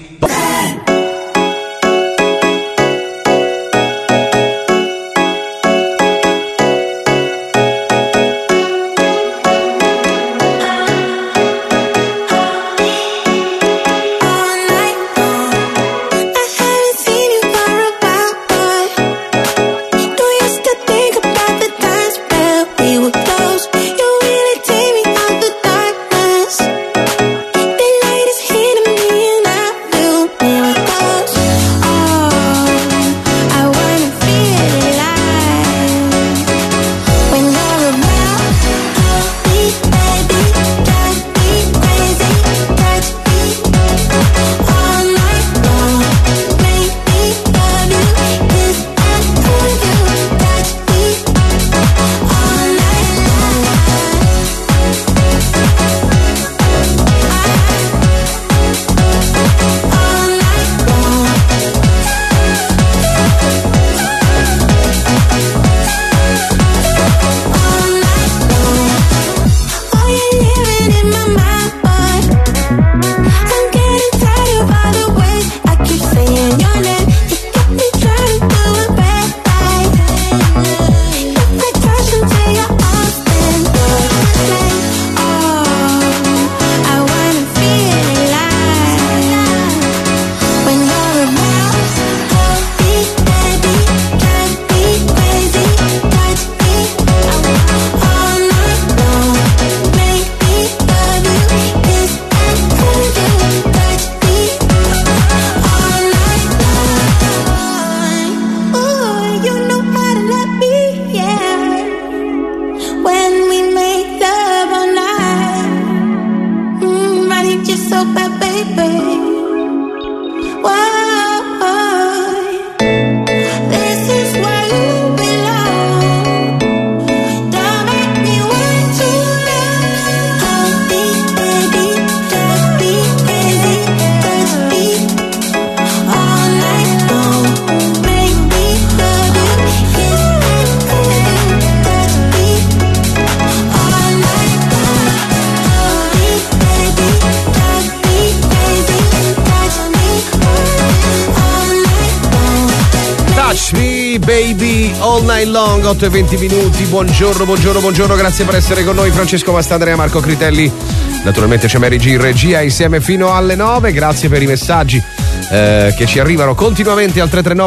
Baby, all night long, 8:20. Buongiorno, grazie per essere con noi. Francesco Mastandrea, Marco Critelli. Naturalmente c'è Mary G in regia, insieme fino alle 9. Grazie per i messaggi che ci arrivano continuamente al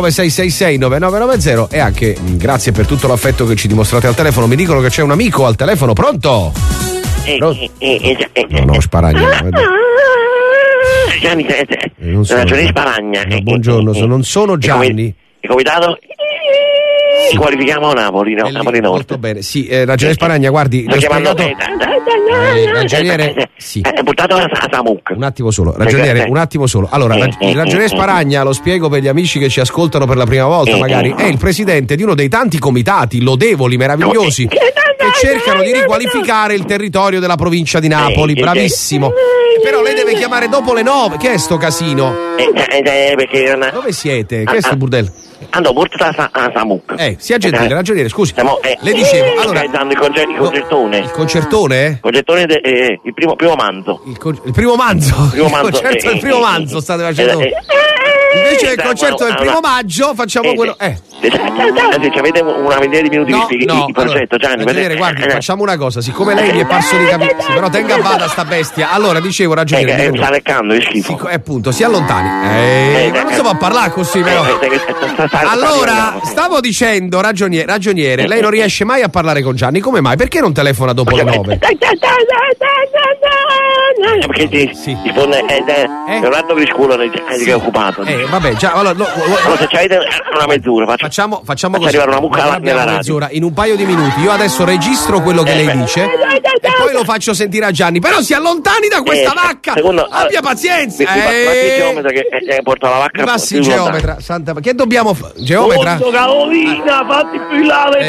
339-666-9990 e anche grazie per tutto l'affetto che ci dimostrate al telefono. Mi dicono che c'è un amico al telefono, pronto? No, Sparagna. Gianni, ragione Sparagna. Buongiorno, non sono Gianni. Il comitato qualifichiamo Napoli, no? Napoli no. Molto bene, sì, ragione Sparagna, guardi, l'ho spiegato. Ragioniere, sì. È portato a Samuk. Un attimo solo, ragioniere, un attimo solo. Allora, il ragioniere Sparagna, lo spiego per gli amici che ci ascoltano per la prima volta, magari, è il presidente di uno dei tanti comitati lodevoli, meravigliosi, che cercano di riqualificare il territorio della provincia di Napoli. Bravissimo. Però lei deve chiamare dopo le 9. Che è sto casino? Perché dove siete? Che è sto burdello? Hanno portato a Samuk. Sia gentile, ragioniere, scusi. Le dicevo, allora. Dando il concertone. Il concertone? Concertone il primo manzo. Il primo manzo? Il concerto del primo manzo state facendo. Invece del concerto del 1 maggio facciamo quello. Se avete una ventina di minuti il progetto, Gianni. Ragioniere, guardi, facciamo una cosa, siccome lei mi è parso di capire. Sì, però tenga a bada sta bestia. Allora, dicevo, ragioniere. Sta leccando, è schifo. Appunto, si allontani. Ma non si può parlare così, però. Allora, stavo dicendo, ragioniere, lei non riesce mai a parlare con Gianni, come mai? Perché non telefona dopo le 9? Perché risponde Leonardo Grisculo che è occupato. Vabbè, già, allora se avete una mezz'ora facciamo così. Arrivare una mucca nella radio. Mezz'ora, in un paio di minuti. Io adesso registro quello che lei dice e poi lo faccio sentire a Gianni. Però si allontani da questa vacca. Abbia pazienza. Il geometra che porta la vacca. Passi geometra. Santa, che dobbiamo fare? Geometra? Carolina, fatti filare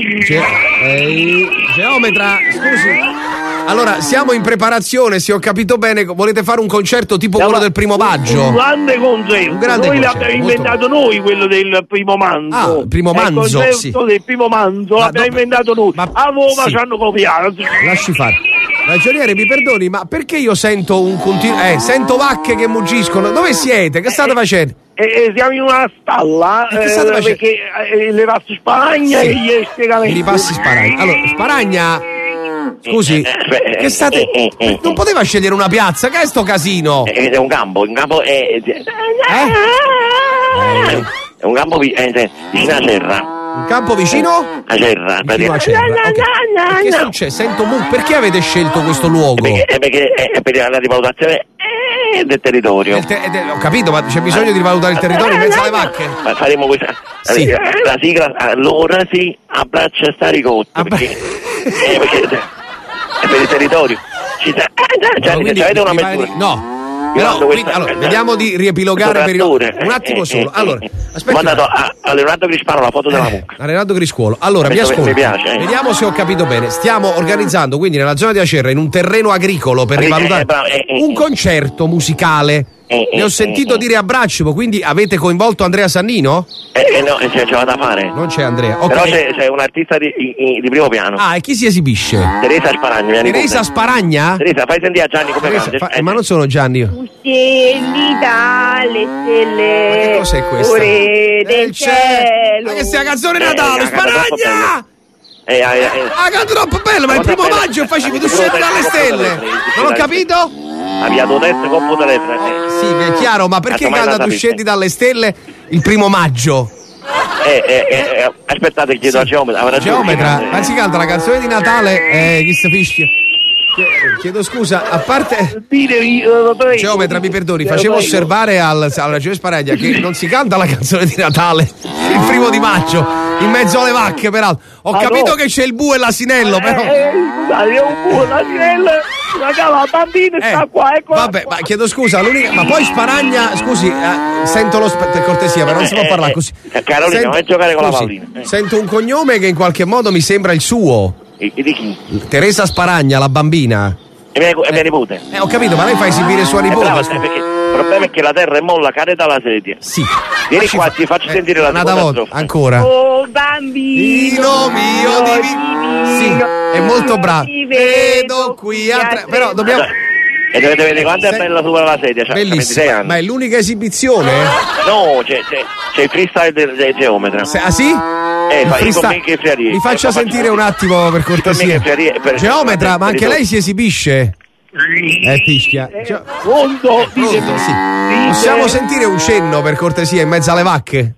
geometra, scusi. Allora, siamo in preparazione, se ho capito bene, volete fare un concerto tipo quello del 1 maggio? Un grande concerto. Noi l'abbiamo inventato noi, quello del 1 manzo. Il 1 manzo, il concerto del 1 manzo l'abbiamo inventato noi. A Roma ci hanno copiato. Lasci fare. Ragioniere, mi perdoni, ma perché io sento un continuo. Sento vacche che muggiscono. Dove siete? Che state facendo? Siamo in una stalla perché le passi Sparagna e gli spiegamenti. I passi Sparagna. Allora, Sparagna. Scusi, che state. Non poteva scegliere una piazza? Che è sto casino? È un campo, è un campo vicino a Serra. Un campo vicino? A Serra. Vicino a Serra. Okay. Che succede? Sento perché avete scelto questo luogo? Perché è per la rivalutazione del territorio. Ho capito, ma c'è bisogno di rivalutare il territorio in mezzo alle vacche? Ma faremo questa. Sì. La sigla allora si abbraccia sta ricotta. Perché è per il territorio. Quindi avete una mezz'ora. No. Però, allora, vediamo di riepilogare un attimo solo. Allora, aspetta. Ho mandato a Leonardo Grispaolo la foto della mucca. A Leonardo Griscuolo. Allora, mi ascolti. Vediamo se ho capito bene. Stiamo organizzando quindi nella zona di Acerra, in un terreno agricolo, per rivalutare un concerto musicale. Ne ho sentito dire a Bracciolo, quindi avete coinvolto Andrea Sannino? No, c'è da fare. Non c'è Andrea. Okay. Però c'è un artista di primo piano. Ah, e chi si esibische? Teresa Sparagna. Teresa Sparagna? Teresa, fai sentire a Gianni come canta. Ma non sono Gianni io. Uccelli dalle stelle. Ma che cos'è questa? Del cielo. Ma che sia la canzone Natale, Sparagna! Canto troppo bello, ma il primo maggio facevi tu scendi dalle stelle. Non ho capito? Abbiamo detto con telefono. Sì, è chiaro, ma perché canta tu scendi dalle stelle il primo maggio? Aspettate, chiedo a Geometra. Geometra, ma si canta la canzone di Natale, chi si fischia? Chiedo scusa, a parte Geometra, mi perdoni, facevo osservare alla Ragione Sparagna che non si canta la canzone di Natale il primo di maggio, in mezzo alle vacche, peraltro. Ho capito che c'è il bue e l'asinello, però. Scusate, è un bue, l'asinello, la bambina sta qua, ecco. Vabbè, ma chiedo scusa, ma poi Sparagna, scusi, sento per cortesia, però non si può parlare così. Carolina, vai a giocare con la pallina. Sento un cognome che in qualche modo mi sembra il suo. E di chi? Teresa Sparagna, la bambina. È mia nipote. Ho capito, ma lei fa esibire sua nipote. Brava, perché il problema è che la terra è molla, cade dalla sedia. Sì. Vieni qua, ti faccio sentire la seconda volta. Ancora. Oh bambino mio divino. Sì, è molto bravo. Vedo qui però dobbiamo. E dovete vedere quanto è bella sopra la sedia. Bellissima. Ma è l'unica esibizione? No, c'è il freestyle del Geometra. Ah sì? Mi faccia sentire un attimo per cortesia. Geometra, ma anche lei si esibisce? Fischia. Pronto? Sì. Possiamo sentire un cenno per cortesia in mezzo alle vacche?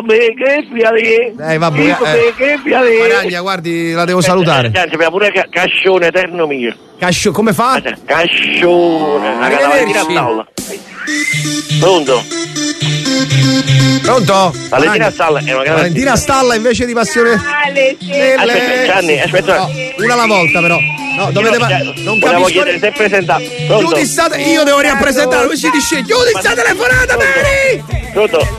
Vabbè. Maragna, guardi, la devo salutare. Abbiamo pure Cascione eterno mio. Come fa? Cascione. Arrivederci. Pronto? Valentina Stalla è una grande. Valentina Stalla invece di Passione. Aspetta, Gianni, aspetta. No, una alla volta però. No, dovete non volevo chiedere se presenta. Io devo rappresentare, voi si dice chiudi sta telefonata, Mary! Pronto?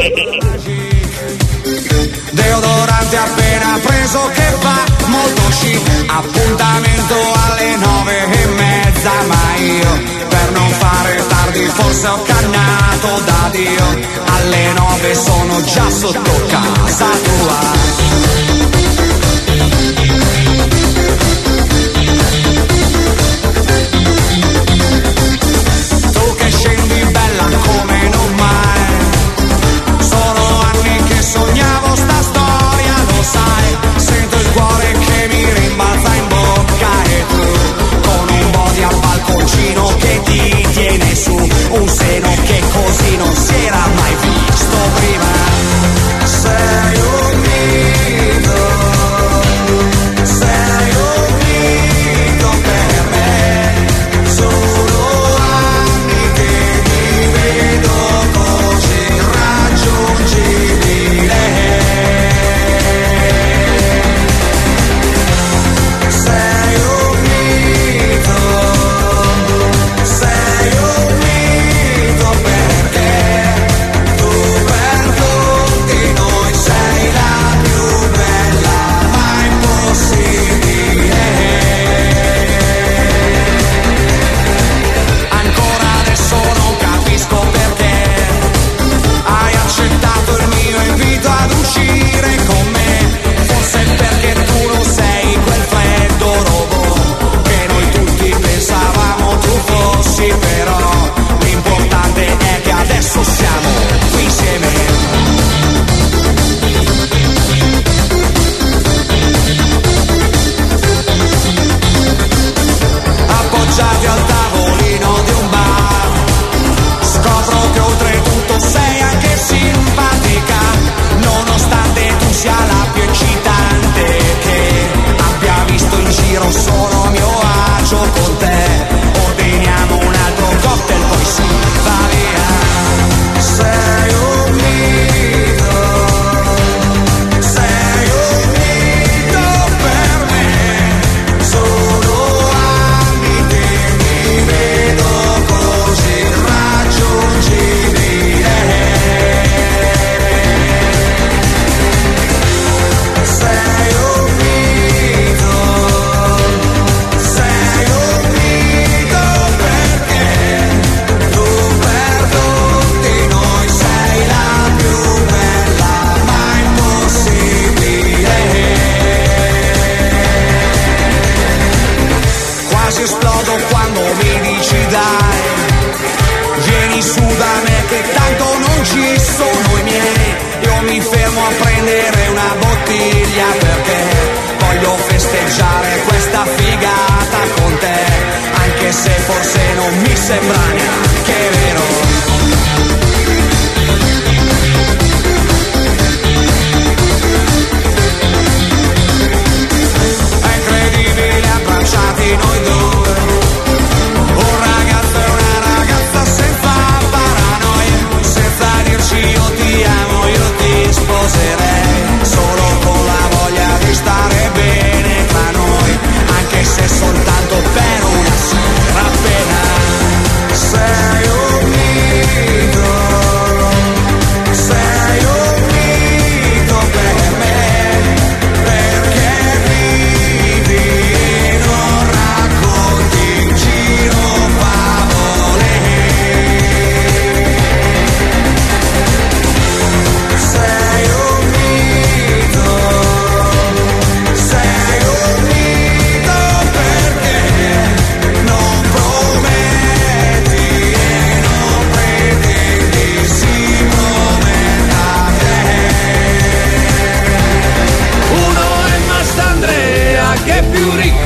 Deodorante appena preso che va molto chic. Appuntamento alle 9:30, ma io per non fare tardi forse ho cannato da Dio. Alle 9 sono già sotto casa tua. Sognavo sta storia, lo sai, sento il cuore che mi rimbalza in bocca e tu, con un body al balconcino che ti tiene su, un seno che così non si era mai visto prima. Sei un mio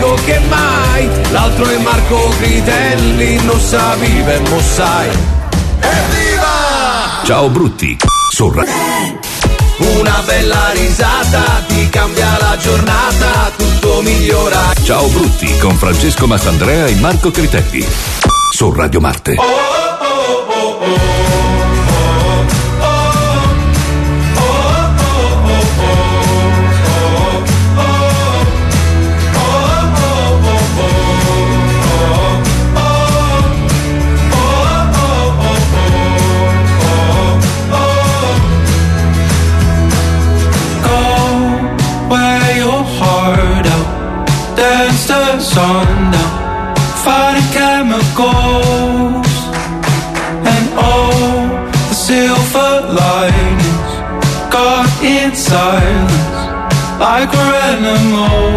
dico che mai. L'altro è Marco Critelli, non sa vive, mo sai. Evviva! Ciao Brutti, su Una bella risata ti cambia la giornata, tutto migliora. Ciao Brutti con Francesco Mastandrea e Marco Critelli su Radio Marte. Sundown, fighting chemicals, and all the silver linings got in silence like we're animals.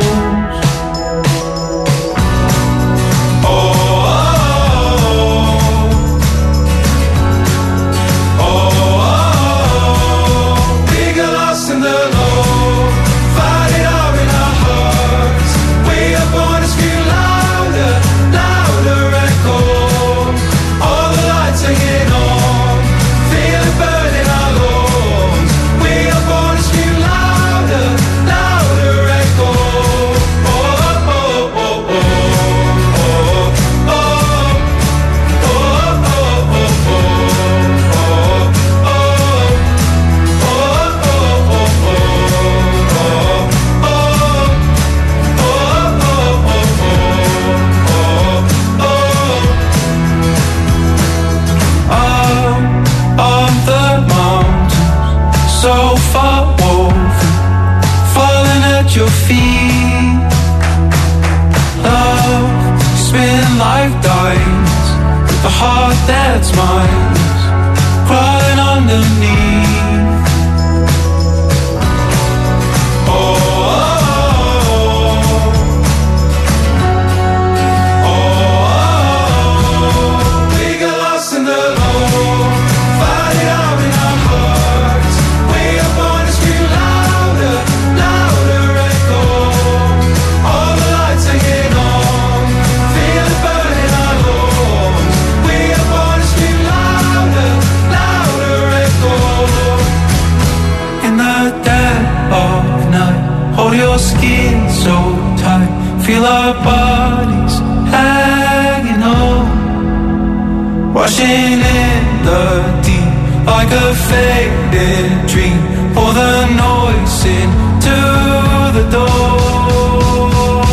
We get lost in the low, fight it out in our hearts. We are born to scream louder, louder echo. All the lights hanging on, feel it burning our lungs. We are born to scream louder, louder echo. Oh, oh, oh, oh, oh, oh, on the mountains, so far woven, falling at your feet. Love, spin like diamonds, with a heart that's mine, crawling underneath. We got lost in the low, fight it out in our hearts. We are born to scream louder, louder echo. All the lights hanging on, feel it burning our lungs. We are born to scream louder, louder echo. In the dead of night, hold your skin so tight, feel our bodies hanging on, washing in the deep like a faded dream. Pour the noise into the door.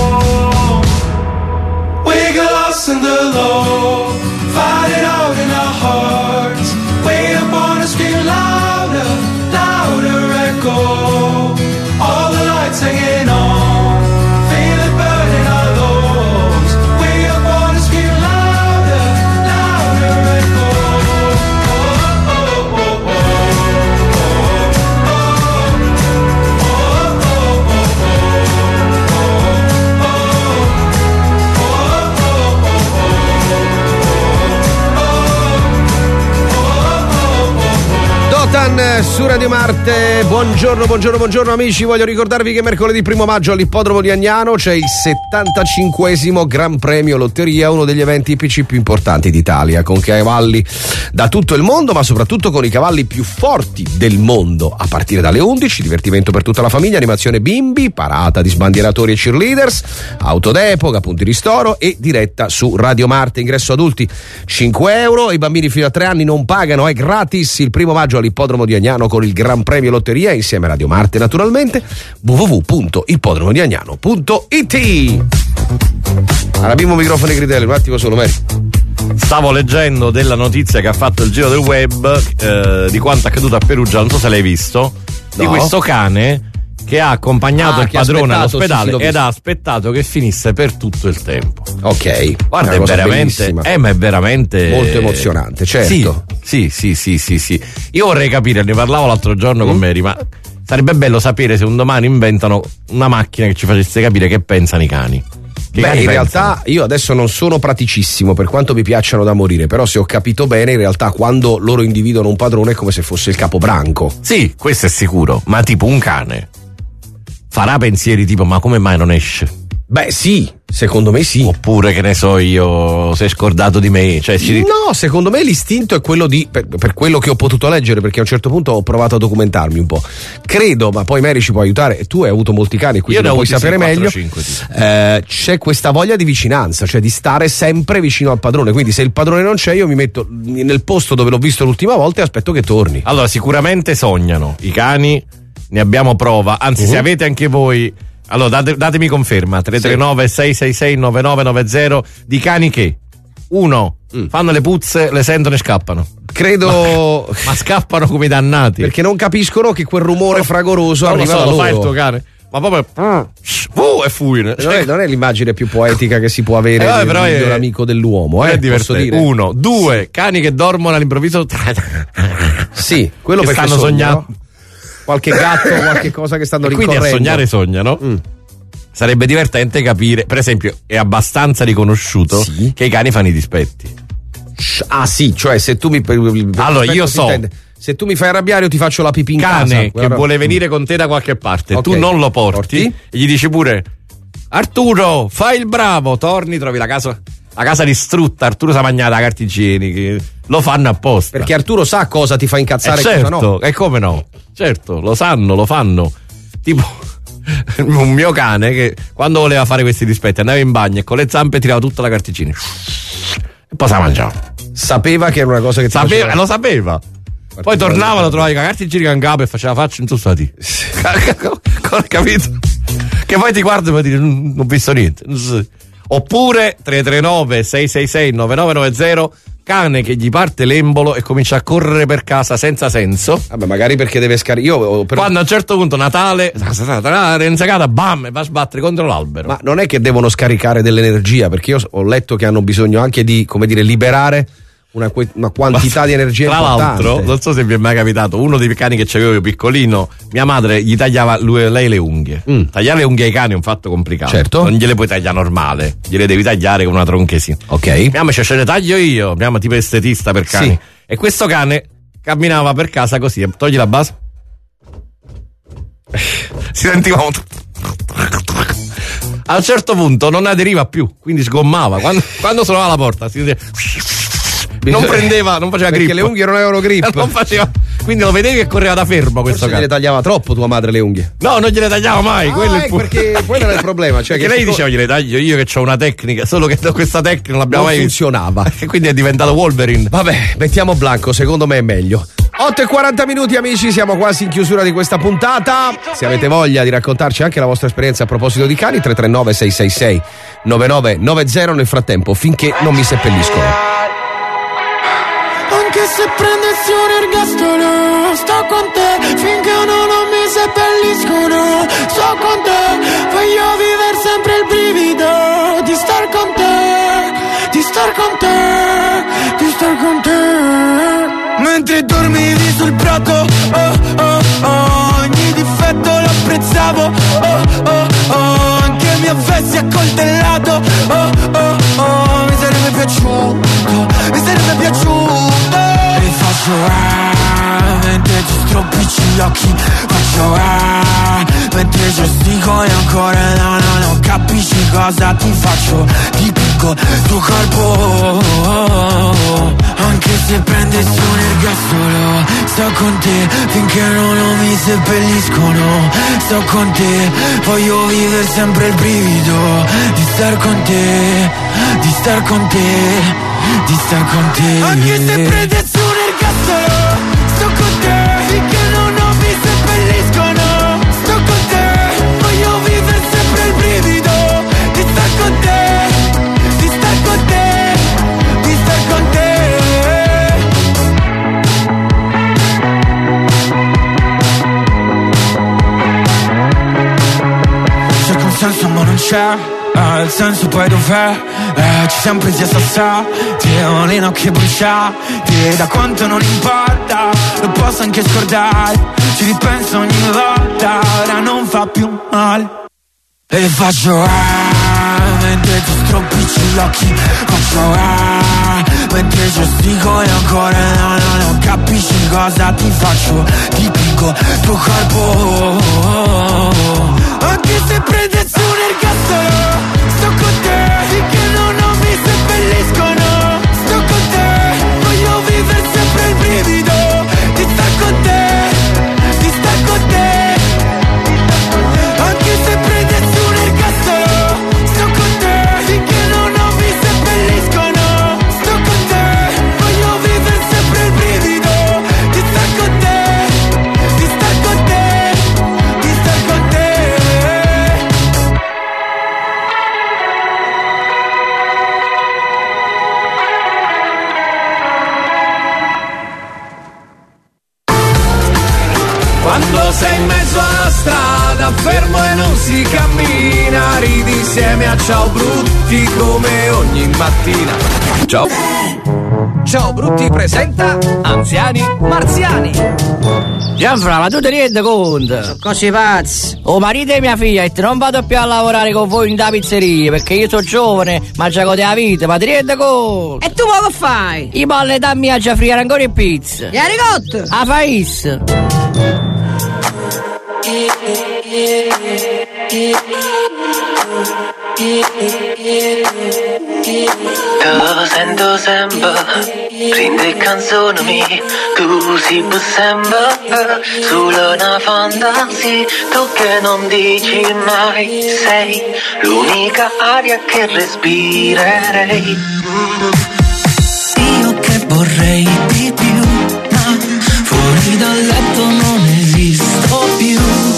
We got lost in the low, fight it out in our hearts. We are born to scream louder, louder echo. All the lights hanging on, feel it burning our lungs. We are born to scream louder, louder echo. Dotan su Radio Marte, buongiorno amici, voglio ricordarvi che mercoledì 1 maggio all'ippodromo di Agnano c'è il 75esimo Gran Premio Lotteria, uno degli eventi IPC più importanti d'Italia, con cavalli da tutto il mondo, ma soprattutto con i cavalli più forti del mondo, a partire dalle 11, divertimento per tutta la famiglia, animazione bimbi, parata di sbandieratori e cheerleaders, auto d'epoca, punti ristoro e diretta su Radio Marte. Ingresso adulti 5 euro, i bambini fino a 3 anni non pagano, è gratis il 1 maggio all'ippodromo di Agnano con il Gran Premio Lotteria insieme a Radio Marte naturalmente. www.ippodromodiagnano.it. Abbiamo microfoni Critelli, un attimo solo, Mary. Stavo leggendo della notizia che ha fatto il giro del web di quanto accaduto a Perugia, non so se l'hai visto, di questo cane che ha accompagnato il padrone all'ospedale ed ha aspettato che finisse per tutto il tempo. Ok, guarda, è veramente, ma è veramente molto emozionante, certo. Sì. Io vorrei capire, ne parlavo l'altro giorno con Mary, ma sarebbe bello sapere se un domani inventano una macchina che ci facesse capire che pensano i cani. In realtà io adesso non sono praticissimo, per quanto mi piacciono da morire, però se ho capito bene in realtà quando loro individuano un padrone è come se fosse il capobranco. Sì, questo è sicuro, ma tipo un cane farà pensieri tipo ma come mai non esce? Beh sì, secondo me sì. Oppure che ne so io, sei scordato di me, cioè No, secondo me l'istinto è quello di, per quello che ho potuto leggere, perché a un certo punto ho provato a documentarmi un po'. Credo, ma poi Mary ci può aiutare, tu hai avuto molti cani, quindi lo puoi sapere meglio. 4, c'è questa voglia di vicinanza, cioè di stare sempre vicino al padrone, quindi se il padrone non c'è io mi metto nel posto dove l'ho visto l'ultima volta e aspetto che torni. Allora, sicuramente sognano, i cani ne abbiamo prova, anzi se avete anche voi. Allora datemi conferma 339 666 9990 di cani che fanno le puzze, le sentono e scappano. Credo ma scappano come dannati perché non capiscono che quel rumore fragoroso arriva da loro. Lo fa il tuo cane, ma proprio e fuine. Non è l'immagine più poetica che si può avere di un amico dell'uomo, è divertente. 1, 2 cani che dormono all'improvviso. Sì, quello che perché stanno sognando. Qualche gatto, qualche cosa che stanno rincorrendo. Quindi a sognare sognano. Sarebbe divertente capire, per esempio, è abbastanza riconosciuto che i cani fanno i dispetti. Ah sì, cioè se tu mi allora io so se tu mi fai arrabbiare io ti faccio la pipì in casa. Cane che vuole venire con te da qualche parte, tu non lo porti e gli dici pure Arturo, fai il bravo, torni, trovi la casa distrutta, Arturo si è mangiato la carta igienica, lo fanno apposta. Perché Arturo sa cosa ti fa incazzare e certo, cosa no. E come no? Certo, lo sanno, lo fanno. Tipo un mio cane che quando voleva fare questi dispetti andava in bagno e con le zampe tirava tutta la carticina e poi se la mangiava. Sapeva che era una cosa che ti faceva. Lo sapeva. Poi tornava, lo trovavi con la carticina in capo e faceva faccia in sottati. Capito? Che poi ti guarda e puoi dire non ho visto niente. Oppure 339 666 9990 cane che gli parte l'embolo e comincia a correre per casa senza senso. Vabbè, magari perché deve scaricare. Quando a un certo punto Natale renzagata, bam, e va a sbattere contro l'albero. Ma non è che devono scaricare dell'energia, perché io ho letto che hanno bisogno anche di, come dire, liberare una quantità di energia tra importante. l'altro, non so se vi è mai capitato, uno dei cani che c'avevo io piccolino, mia madre gli tagliava lei le unghie. Tagliare le unghie ai cani è un fatto complicato. Certo. Non gliele puoi tagliare normale, gliele devi tagliare con una tronchesina. Ok. Mia mamma ce le taglio io, mia mamma tipo estetista per cani. Sì. E questo cane camminava per casa così, togli la base. Si sentiva a un certo punto non aderiva più, quindi sgommava. Quando suonava la porta si sentiva non prendeva, non faceva grip. Perché le unghie non avevano grip. Non faceva, quindi lo vedevi che correva da fermo questo cane. Gliele tagliava troppo tua madre le unghie? No, non gliele tagliava mai. Perché quello era il problema. Cioè che lei diceva gliele taglio io che ho una tecnica, solo che questa tecnica non l'abbiamo mai funzionava. E quindi è diventato Wolverine. Vabbè, mettiamo Blanco, secondo me è meglio. 8:40 amici, siamo quasi in chiusura di questa puntata. Se avete voglia di raccontarci anche la vostra esperienza a proposito di cani, 339 666 9990. Nel frattempo, finché non mi seppelliscono. Anche se prendessi un ergastolo, sto con te finché non mi seppelliscono. Sto con te, voglio vivere sempre il brivido di star con te, di star con te, di star con te. Mentre dormivi sul prato, oh oh oh, ogni difetto lo apprezzavo, oh oh oh, anche mi avessi accoltellato, oh oh oh, mi sarebbe piaciuto. E faccio mentre ti stropicci gli occhi, faccio mentre gestico e ancora non capisci cosa ti faccio, ti picco tuo corpo, anche se prendessi un ergastolo, sto con te finché non mi seppelliscono, sto con te, voglio vivere sempre il brivido di star con te, di star con te, di star con te. Anche se prendessi un ergastolo, sto con te finché non mi seppelliscono, sto con te, voglio vivere sempre il brivido di star con te, di star con te, di star con te. C'è consenso ma non c'è, il senso poi dov'è? Ci siamo presi a sassati, ho le nocche bruciate, da quanto non importa, lo posso anche scordare, ci ripenso ogni volta, ora non fa più male. E faccio mentre ti stropicci gli occhi, faccio mentre gestico e ancora non capisci cosa ti faccio, ti picco tuo corpo, anche se prendessi un ergastolo, fermo e non si cammina, ridi insieme a Ciao Brutti come ogni mattina. Ciao. Ciao Brutti presenta Anziani Marziani. Gianfra, ma tu ti rendi conto? Così pazzi. Oh, marito e mia figlia, non vado più a lavorare con voi in da pizzeria perché io sono giovane, ma gioco della vita, ma ti rendi conto? E tu che fai? I palle da mia già friare ancora in pizza. E a ricotta? A fais. Io sento sempre, prende canzoni mie, così per sempre, solo una fantasia, tu che non dici mai, sei l'unica aria che respirerei. Io che vorrei di più, ma fuori dal letto non esisto più.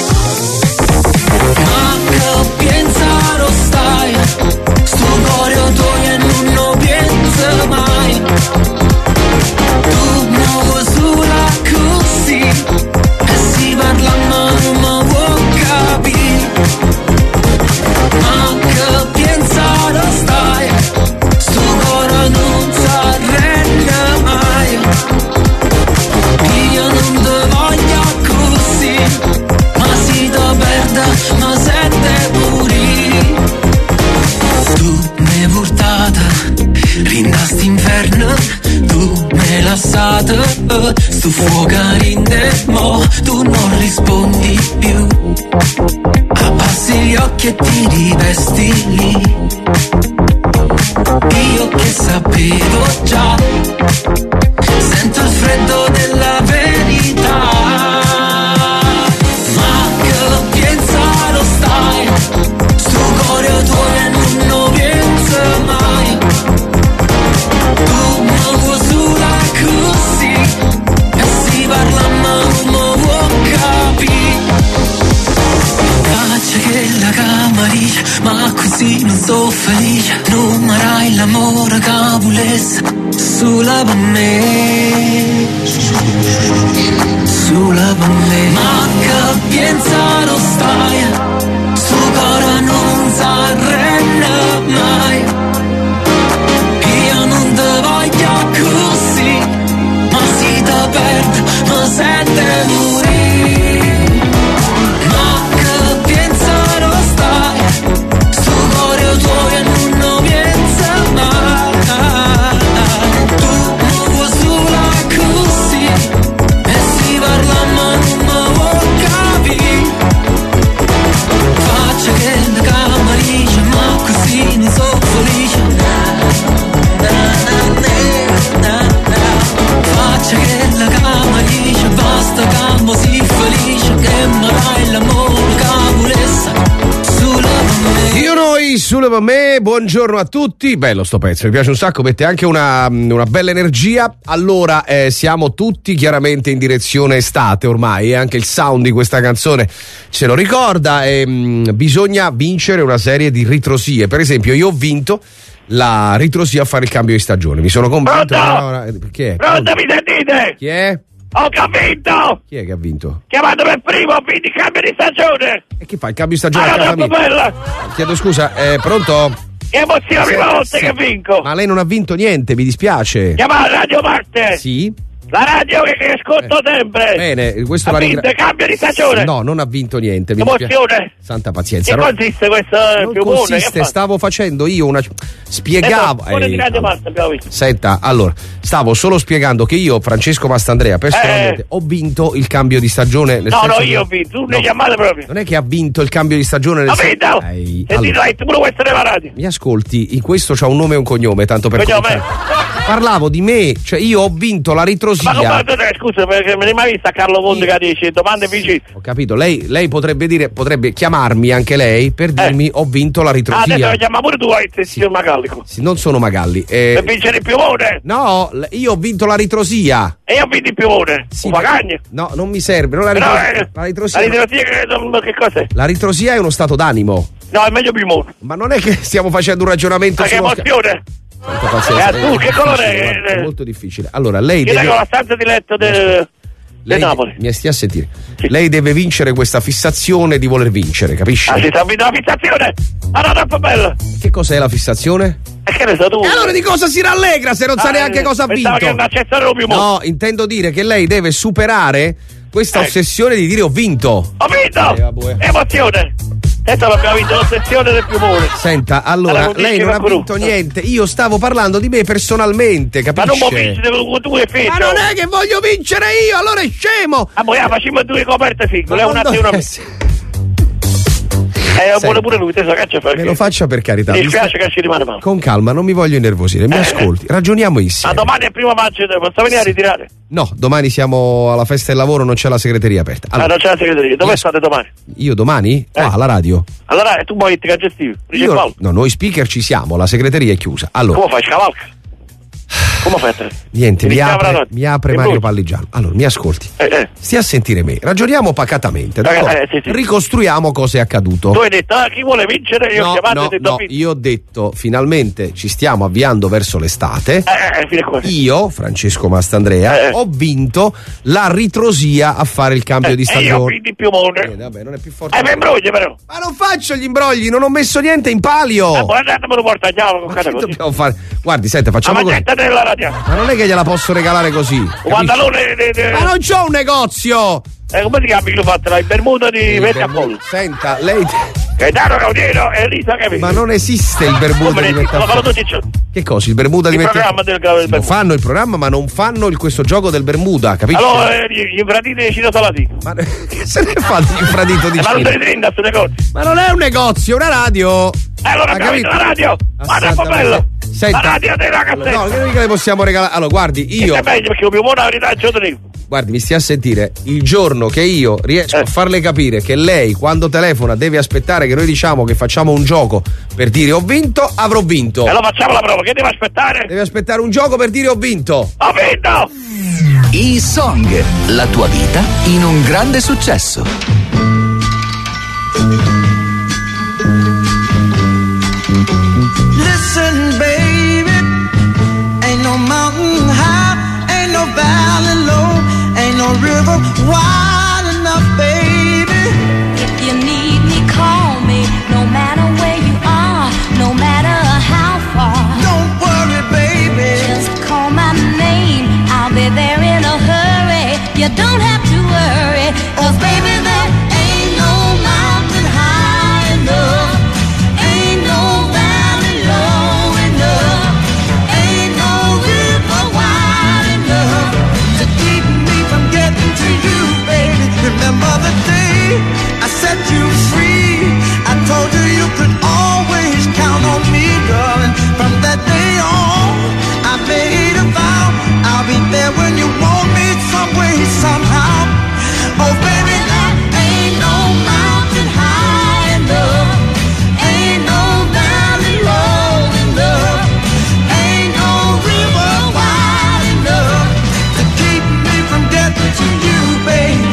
Ma che pensare stai, sto cuore tuo e non lo penso mai. Tu muovo sola così e si parla ma non mi può capire. Ma che pensare stai, sto cuore non si arrende mai. Io non ti voglio così, ma si ti perde, ma sente morire. Tu mi portata, rinda st'inferno, tu mi lasciata, sto fuoco rinde, mo tu non rispondi più. Abbassi gli occhi e ti rivesti lì. Io che sapevo già, sento il freddo della verità. Ma che pensare stai, sto cuore tuo e non lo penso mai. Tu muovo sola così e si parla ma non mi può capire. Faccia che la camariccia, ma così non sto felice. Non marai l'amore che volesse sulla per me, sulla per me. Ma che pensare stai, sto cuore non si arrende mai. Io non te voglio così, ma si te perde, ma sente morire. Ma che pensare stai, sto cuore tuo e non lo penso mai. Tu muovo sola così e si parla ma non mi può capire. Faccia che la camariccia, ma così non so felice. Faccia che la camariccia, basta campo si felice, che marai l'amore che volesse sulla per me. Io noi sulle per me, buongiorno a tutti. Bello sto pezzo, mi piace un sacco, mette anche una bella energia. Allora siamo tutti chiaramente in direzione estate ormai, e anche il sound di questa canzone ce lo ricorda. Bisogna vincere una serie di ritrosie. Per esempio io ho vinto la ritrosia a fare il cambio di stagione, mi sono convinto. Chi è? Pronto, mi sentite? Chi è? Ho vinto! Chi è che ha vinto? Chiamato per primo, ho vinto il cambio di stagione! E chi fa il cambio di stagione? Ah, troppo bella! Chiedo scusa, pronto? Che emozione, la prima volta che vinco! Ma lei non ha vinto niente, mi dispiace. Chiamata Radio Marte! Sì? La radio che ascolto sempre! Bene, questo ha vinto il cambio di stagione! No, non ha vinto niente. Emozione! Santa pazienza. Che consiste questo piumone? Consiste, stavo facendo io spiegavo. Di Radio Marte abbiamo visto. Senta, allora, stavo solo spiegando che io, Francesco Mastandrea, personalmente ho vinto il cambio di stagione. No, io ho vinto, tu ne chiamate proprio. Non è che ha vinto il cambio di stagione nel senso. Sentite, pure questa della radio. Mi ascolti, in questo c'ha un nome e un cognome, tanto per parlavo di me, cioè io ho vinto la ritrosia. Ma scusa, perché me ne mai vista Carlo Conte che dice domande vicine. Ho capito, lei potrebbe chiamarmi anche lei per dirmi ho vinto la ritrosia. Adesso la chiama pure tu, signor Magallico. Sì, non sono Magalli. Per vincere il piumone? No, io ho vinto la ritrosia. E io ho vinto il piumone? Sì, Magagna? No, non mi serve. Non la ritrosia. La ritrosia che cos'è? La ritrosia è uno stato d'animo. No, è meglio piumone. Ma non è che stiamo facendo un ragionamento Ma che emozione! Pazienza, tu che colore è? Molto difficile. Allora, lei io tengo la stanza di letto Napoli. Mi stia a sentire. Sì. Lei deve vincere questa fissazione di voler vincere, capisci? Ah, si sta avendo la fissazione? Ah, no, troppo bella. Che cos'è la fissazione? E che ne so tu? E allora di cosa si rallegra se non sa neanche cosa ha vinto? Che non più no, intendo dire che lei deve superare questa ossessione di dire ho vinto. Ho vinto! Emozione! Questa l'abbiamo vinto, l'ossessione del piumone. Senta, allora, lei non ha vinto niente. Io stavo parlando di me personalmente, capisce? Ma non può vincere tu e Feccio. Ma non è che voglio vincere io, allora è scemo! Ah, poi facciamo 2 coperte singole, un attimo. Vuole pure lui, te so che c'è fare. Me lo faccia per carità. Mi dispiace che ci rimane male. Con calma, non mi voglio innervosire, mi ascolti, ragioniamo insieme. Ma domani è 1 maggio, posso venire a ritirare? No, domani siamo alla festa del lavoro, non c'è la segreteria aperta. Allora, non c'è la segreteria, dove state domani? Io domani? Alla radio. Allora, tu poi ti gestivi? No, noi speaker ci siamo, la segreteria è chiusa. Allora. Come fai, scavalca? Come fai a te? Niente, mi apre Mario Palligiano. Allora, mi ascolti. Stia a sentire me. Ragioniamo pacatamente. Sì. Ricostruiamo cosa è accaduto. Tu hai detto, chi vuole vincere? Io ho chiamato e ho detto io ho detto, finalmente ci stiamo avviando verso l'estate. Io, Francesco Mastandrea, ho vinto la ritrosia a fare il cambio di stagione. Io ho vinto il piumone. Vabbè, non è più forte. Mi imbrogli però. Ma non faccio gli imbrogli, non ho messo niente in palio. Guardate, me lo porta andiamo. Ma che dobbiamo fare? Guardi, senta, facciamo così. Ma non è che gliela posso regalare così. Ma non c'ho un negozio. Come si chiama che l'ho fatto? La Bermuda di Vette Apollo. Senta, lei. Gaetano Caudino e Rita Capito. Ma non esiste il Bermuda di Vette Apollo. Che cosa? Il Bermuda di Vette Apollo? Fanno il programma, ma non fanno questo gioco del Bermuda, capisci? Allora, gli infraditi di Cino Salati. Ma che se ne fa di infradito di Cino? Ma non è un negozio, è una radio. Allora, capito? La radio. Ma è troppo bello. Senta, la radio della cassetta. No, che mica le possiamo regalare. Allora, guardi, io. È meglio perché più buona verità ce lo tenevo. Guardi, mi stia a sentire. Il giorno che io riesco a farle capire che lei, quando telefona, deve aspettare che noi diciamo che facciamo un gioco per dire ho vinto, avrò vinto. E allora facciamo la prova, che deve aspettare? Deve aspettare un gioco per dire ho vinto. Ho vinto! E-Song, la tua vita in un grande successo. Listen, baby, ain't no mountain high, ain't no valley low, ain't no river wide enough, baby. If you need me, call me, no matter where you are, no matter how far. Don't worry, baby, just call my name, I'll be there in a hurry. You don't have to worry, 'cause baby, there ain't no mountain high enough. remember the day I set you free. I told you you could always count on me, darling. From that day on, I made a vow I'll be there when you want me, some way, somehow. Oh, baby, there ain't no mountain high enough. Ain't no valley low enough. Ain't no river wide enough to keep me from getting to you, baby.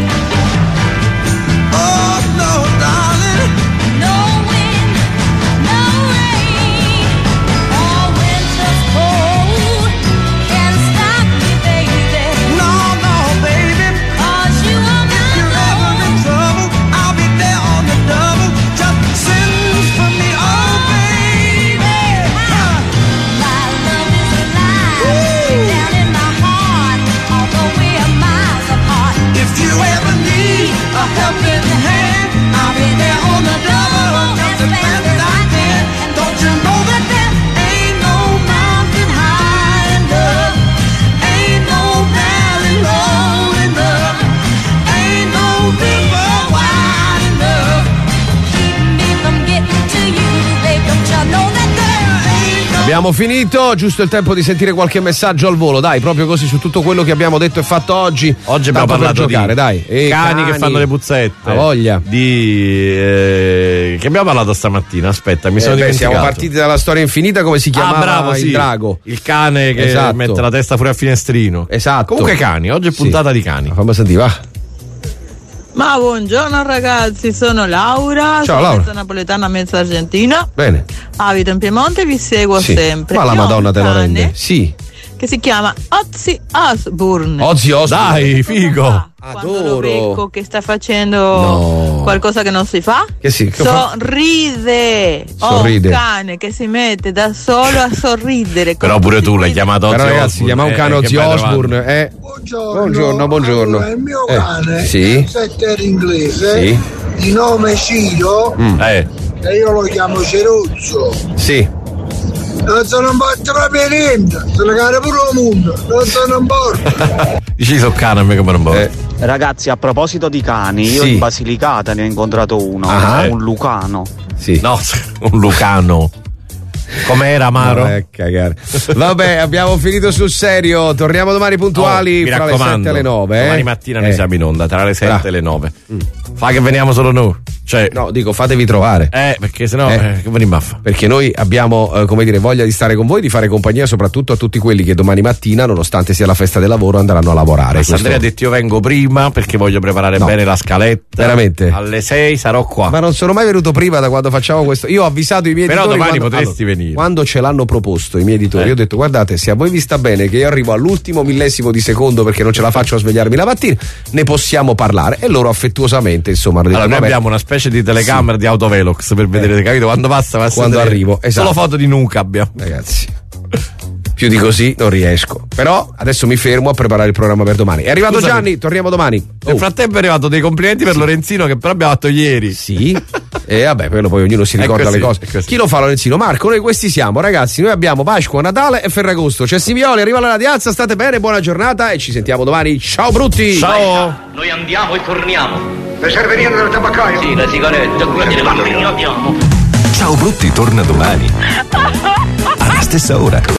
Oh, no, darling. No wind, no rain, all winter's cold can stop me, baby. No, no, baby. 'Cause you are my If you're ever in trouble, I'll be there on the double. Just send for me, oh, baby. My love is alive, down in my heart, although we are miles apart. If you ever need a helping hand, I'll be there on the double. Just the best that I can. Don't you know that there ain't no mountain high enough? Ain't no valley low enough. Ain't no river wide enough. Keep me from getting to you, babe. Don't you know that there ain't no. Abbiamo finito, giusto il tempo di sentire qualche messaggio al volo, dai, proprio così su tutto quello che abbiamo detto e fatto oggi. Oggi abbiamo Tanto per parlato giocare, di dai. cani che fanno le puzzette. Ha voglia. Che abbiamo parlato stamattina? Aspetta, mi sono dimenticato. Siamo partiti dalla storia infinita, come si chiamava bravo, il sì. drago. Il cane che Esatto. mette la testa fuori al finestrino. Esatto. Comunque cani, oggi è puntata di cani. Fammi sentire, va. Ma buongiorno ragazzi, sono Laura, Ciao, sono Laura. mezza napoletana, mezza argentina, Bene. abito in Piemonte e vi seguo Sì. sempre. Ma la Io ho Madonna un te lo cane rende. Sì. che si chiama Ozzy Osbourne. Ozzy Osbourne. Dai, figo. Quando lo becco che sta facendo qualcosa che non si fa, che sì, che sorride. Sorride. Un cane che si mette da solo a sorridere. Però pure tu l'hai chiamato Ozzy Osbourne. Ragazzi, chiama un cane Ozzy Osbourne. Buongiorno. Allora, il mio cane sì. è un setter inglese, sì. di nome Ciro, e io lo chiamo Ceruzzo. Sì. Non sono un po' troppo niente, sono cane pure il mondo, non sono un po'. Dici so cane a me come non può. Ragazzi, a proposito di cani, io in Basilicata ne ho incontrato uno, un lucano. Sì. No, un lucano. Com'era, Amaro? Cagare. Vabbè, abbiamo finito sul serio. Torniamo domani puntuali fra le 7 e le 9. Domani mattina noi siamo in onda tra le 7 e le 9. Fa che veniamo solo noi. Cioè, no, dico, fatevi trovare. Perché sennò che veniamo a fare? Perché noi abbiamo, come dire, voglia di stare con voi, di fare compagnia soprattutto a tutti quelli che domani mattina, nonostante sia la festa del lavoro, andranno a lavorare. Andrea ha detto io vengo prima perché voglio preparare bene la scaletta. Veramente? Alle 6 sarò qua. Ma non sono mai venuto prima da quando facciamo questo. Io ho avvisato i miei editori. Però domani potresti venire. Quando ce l'hanno proposto i miei editori, io ho detto guardate, se a voi vi sta bene che io arrivo all'ultimo millesimo di secondo perché non ce la faccio a svegliarmi la mattina, ne possiamo parlare. E loro affettuosamente, insomma, hanno detto, allora, noi abbiamo una specie di telecamera di Autovelox per vedere, capito? Quando passa quando arrivo, esatto. Solo foto di nuca abbiamo. Ragazzi, più di così non riesco. Però adesso mi fermo a preparare il programma per domani. È arrivato Gianni, torniamo domani. Nel frattempo è arrivato dei complimenti per Lorenzino che però abbiamo fatto ieri. Sì. E vabbè, quello poi ognuno si ricorda le cose. Chi lo fa, Lorenzino? Marco, noi questi siamo, ragazzi. Noi abbiamo Pasqua, Natale e Ferragosto. C'è Simioli, arriva la Radiazza, state bene, buona giornata e ci sentiamo domani. Ciao brutti! Ciao! Noi andiamo e torniamo. Le serve niente del tabaccaio? Sì, la sigaretta, quindi le bambine abbiamo. Ciao brutti torna domani alla stessa ora.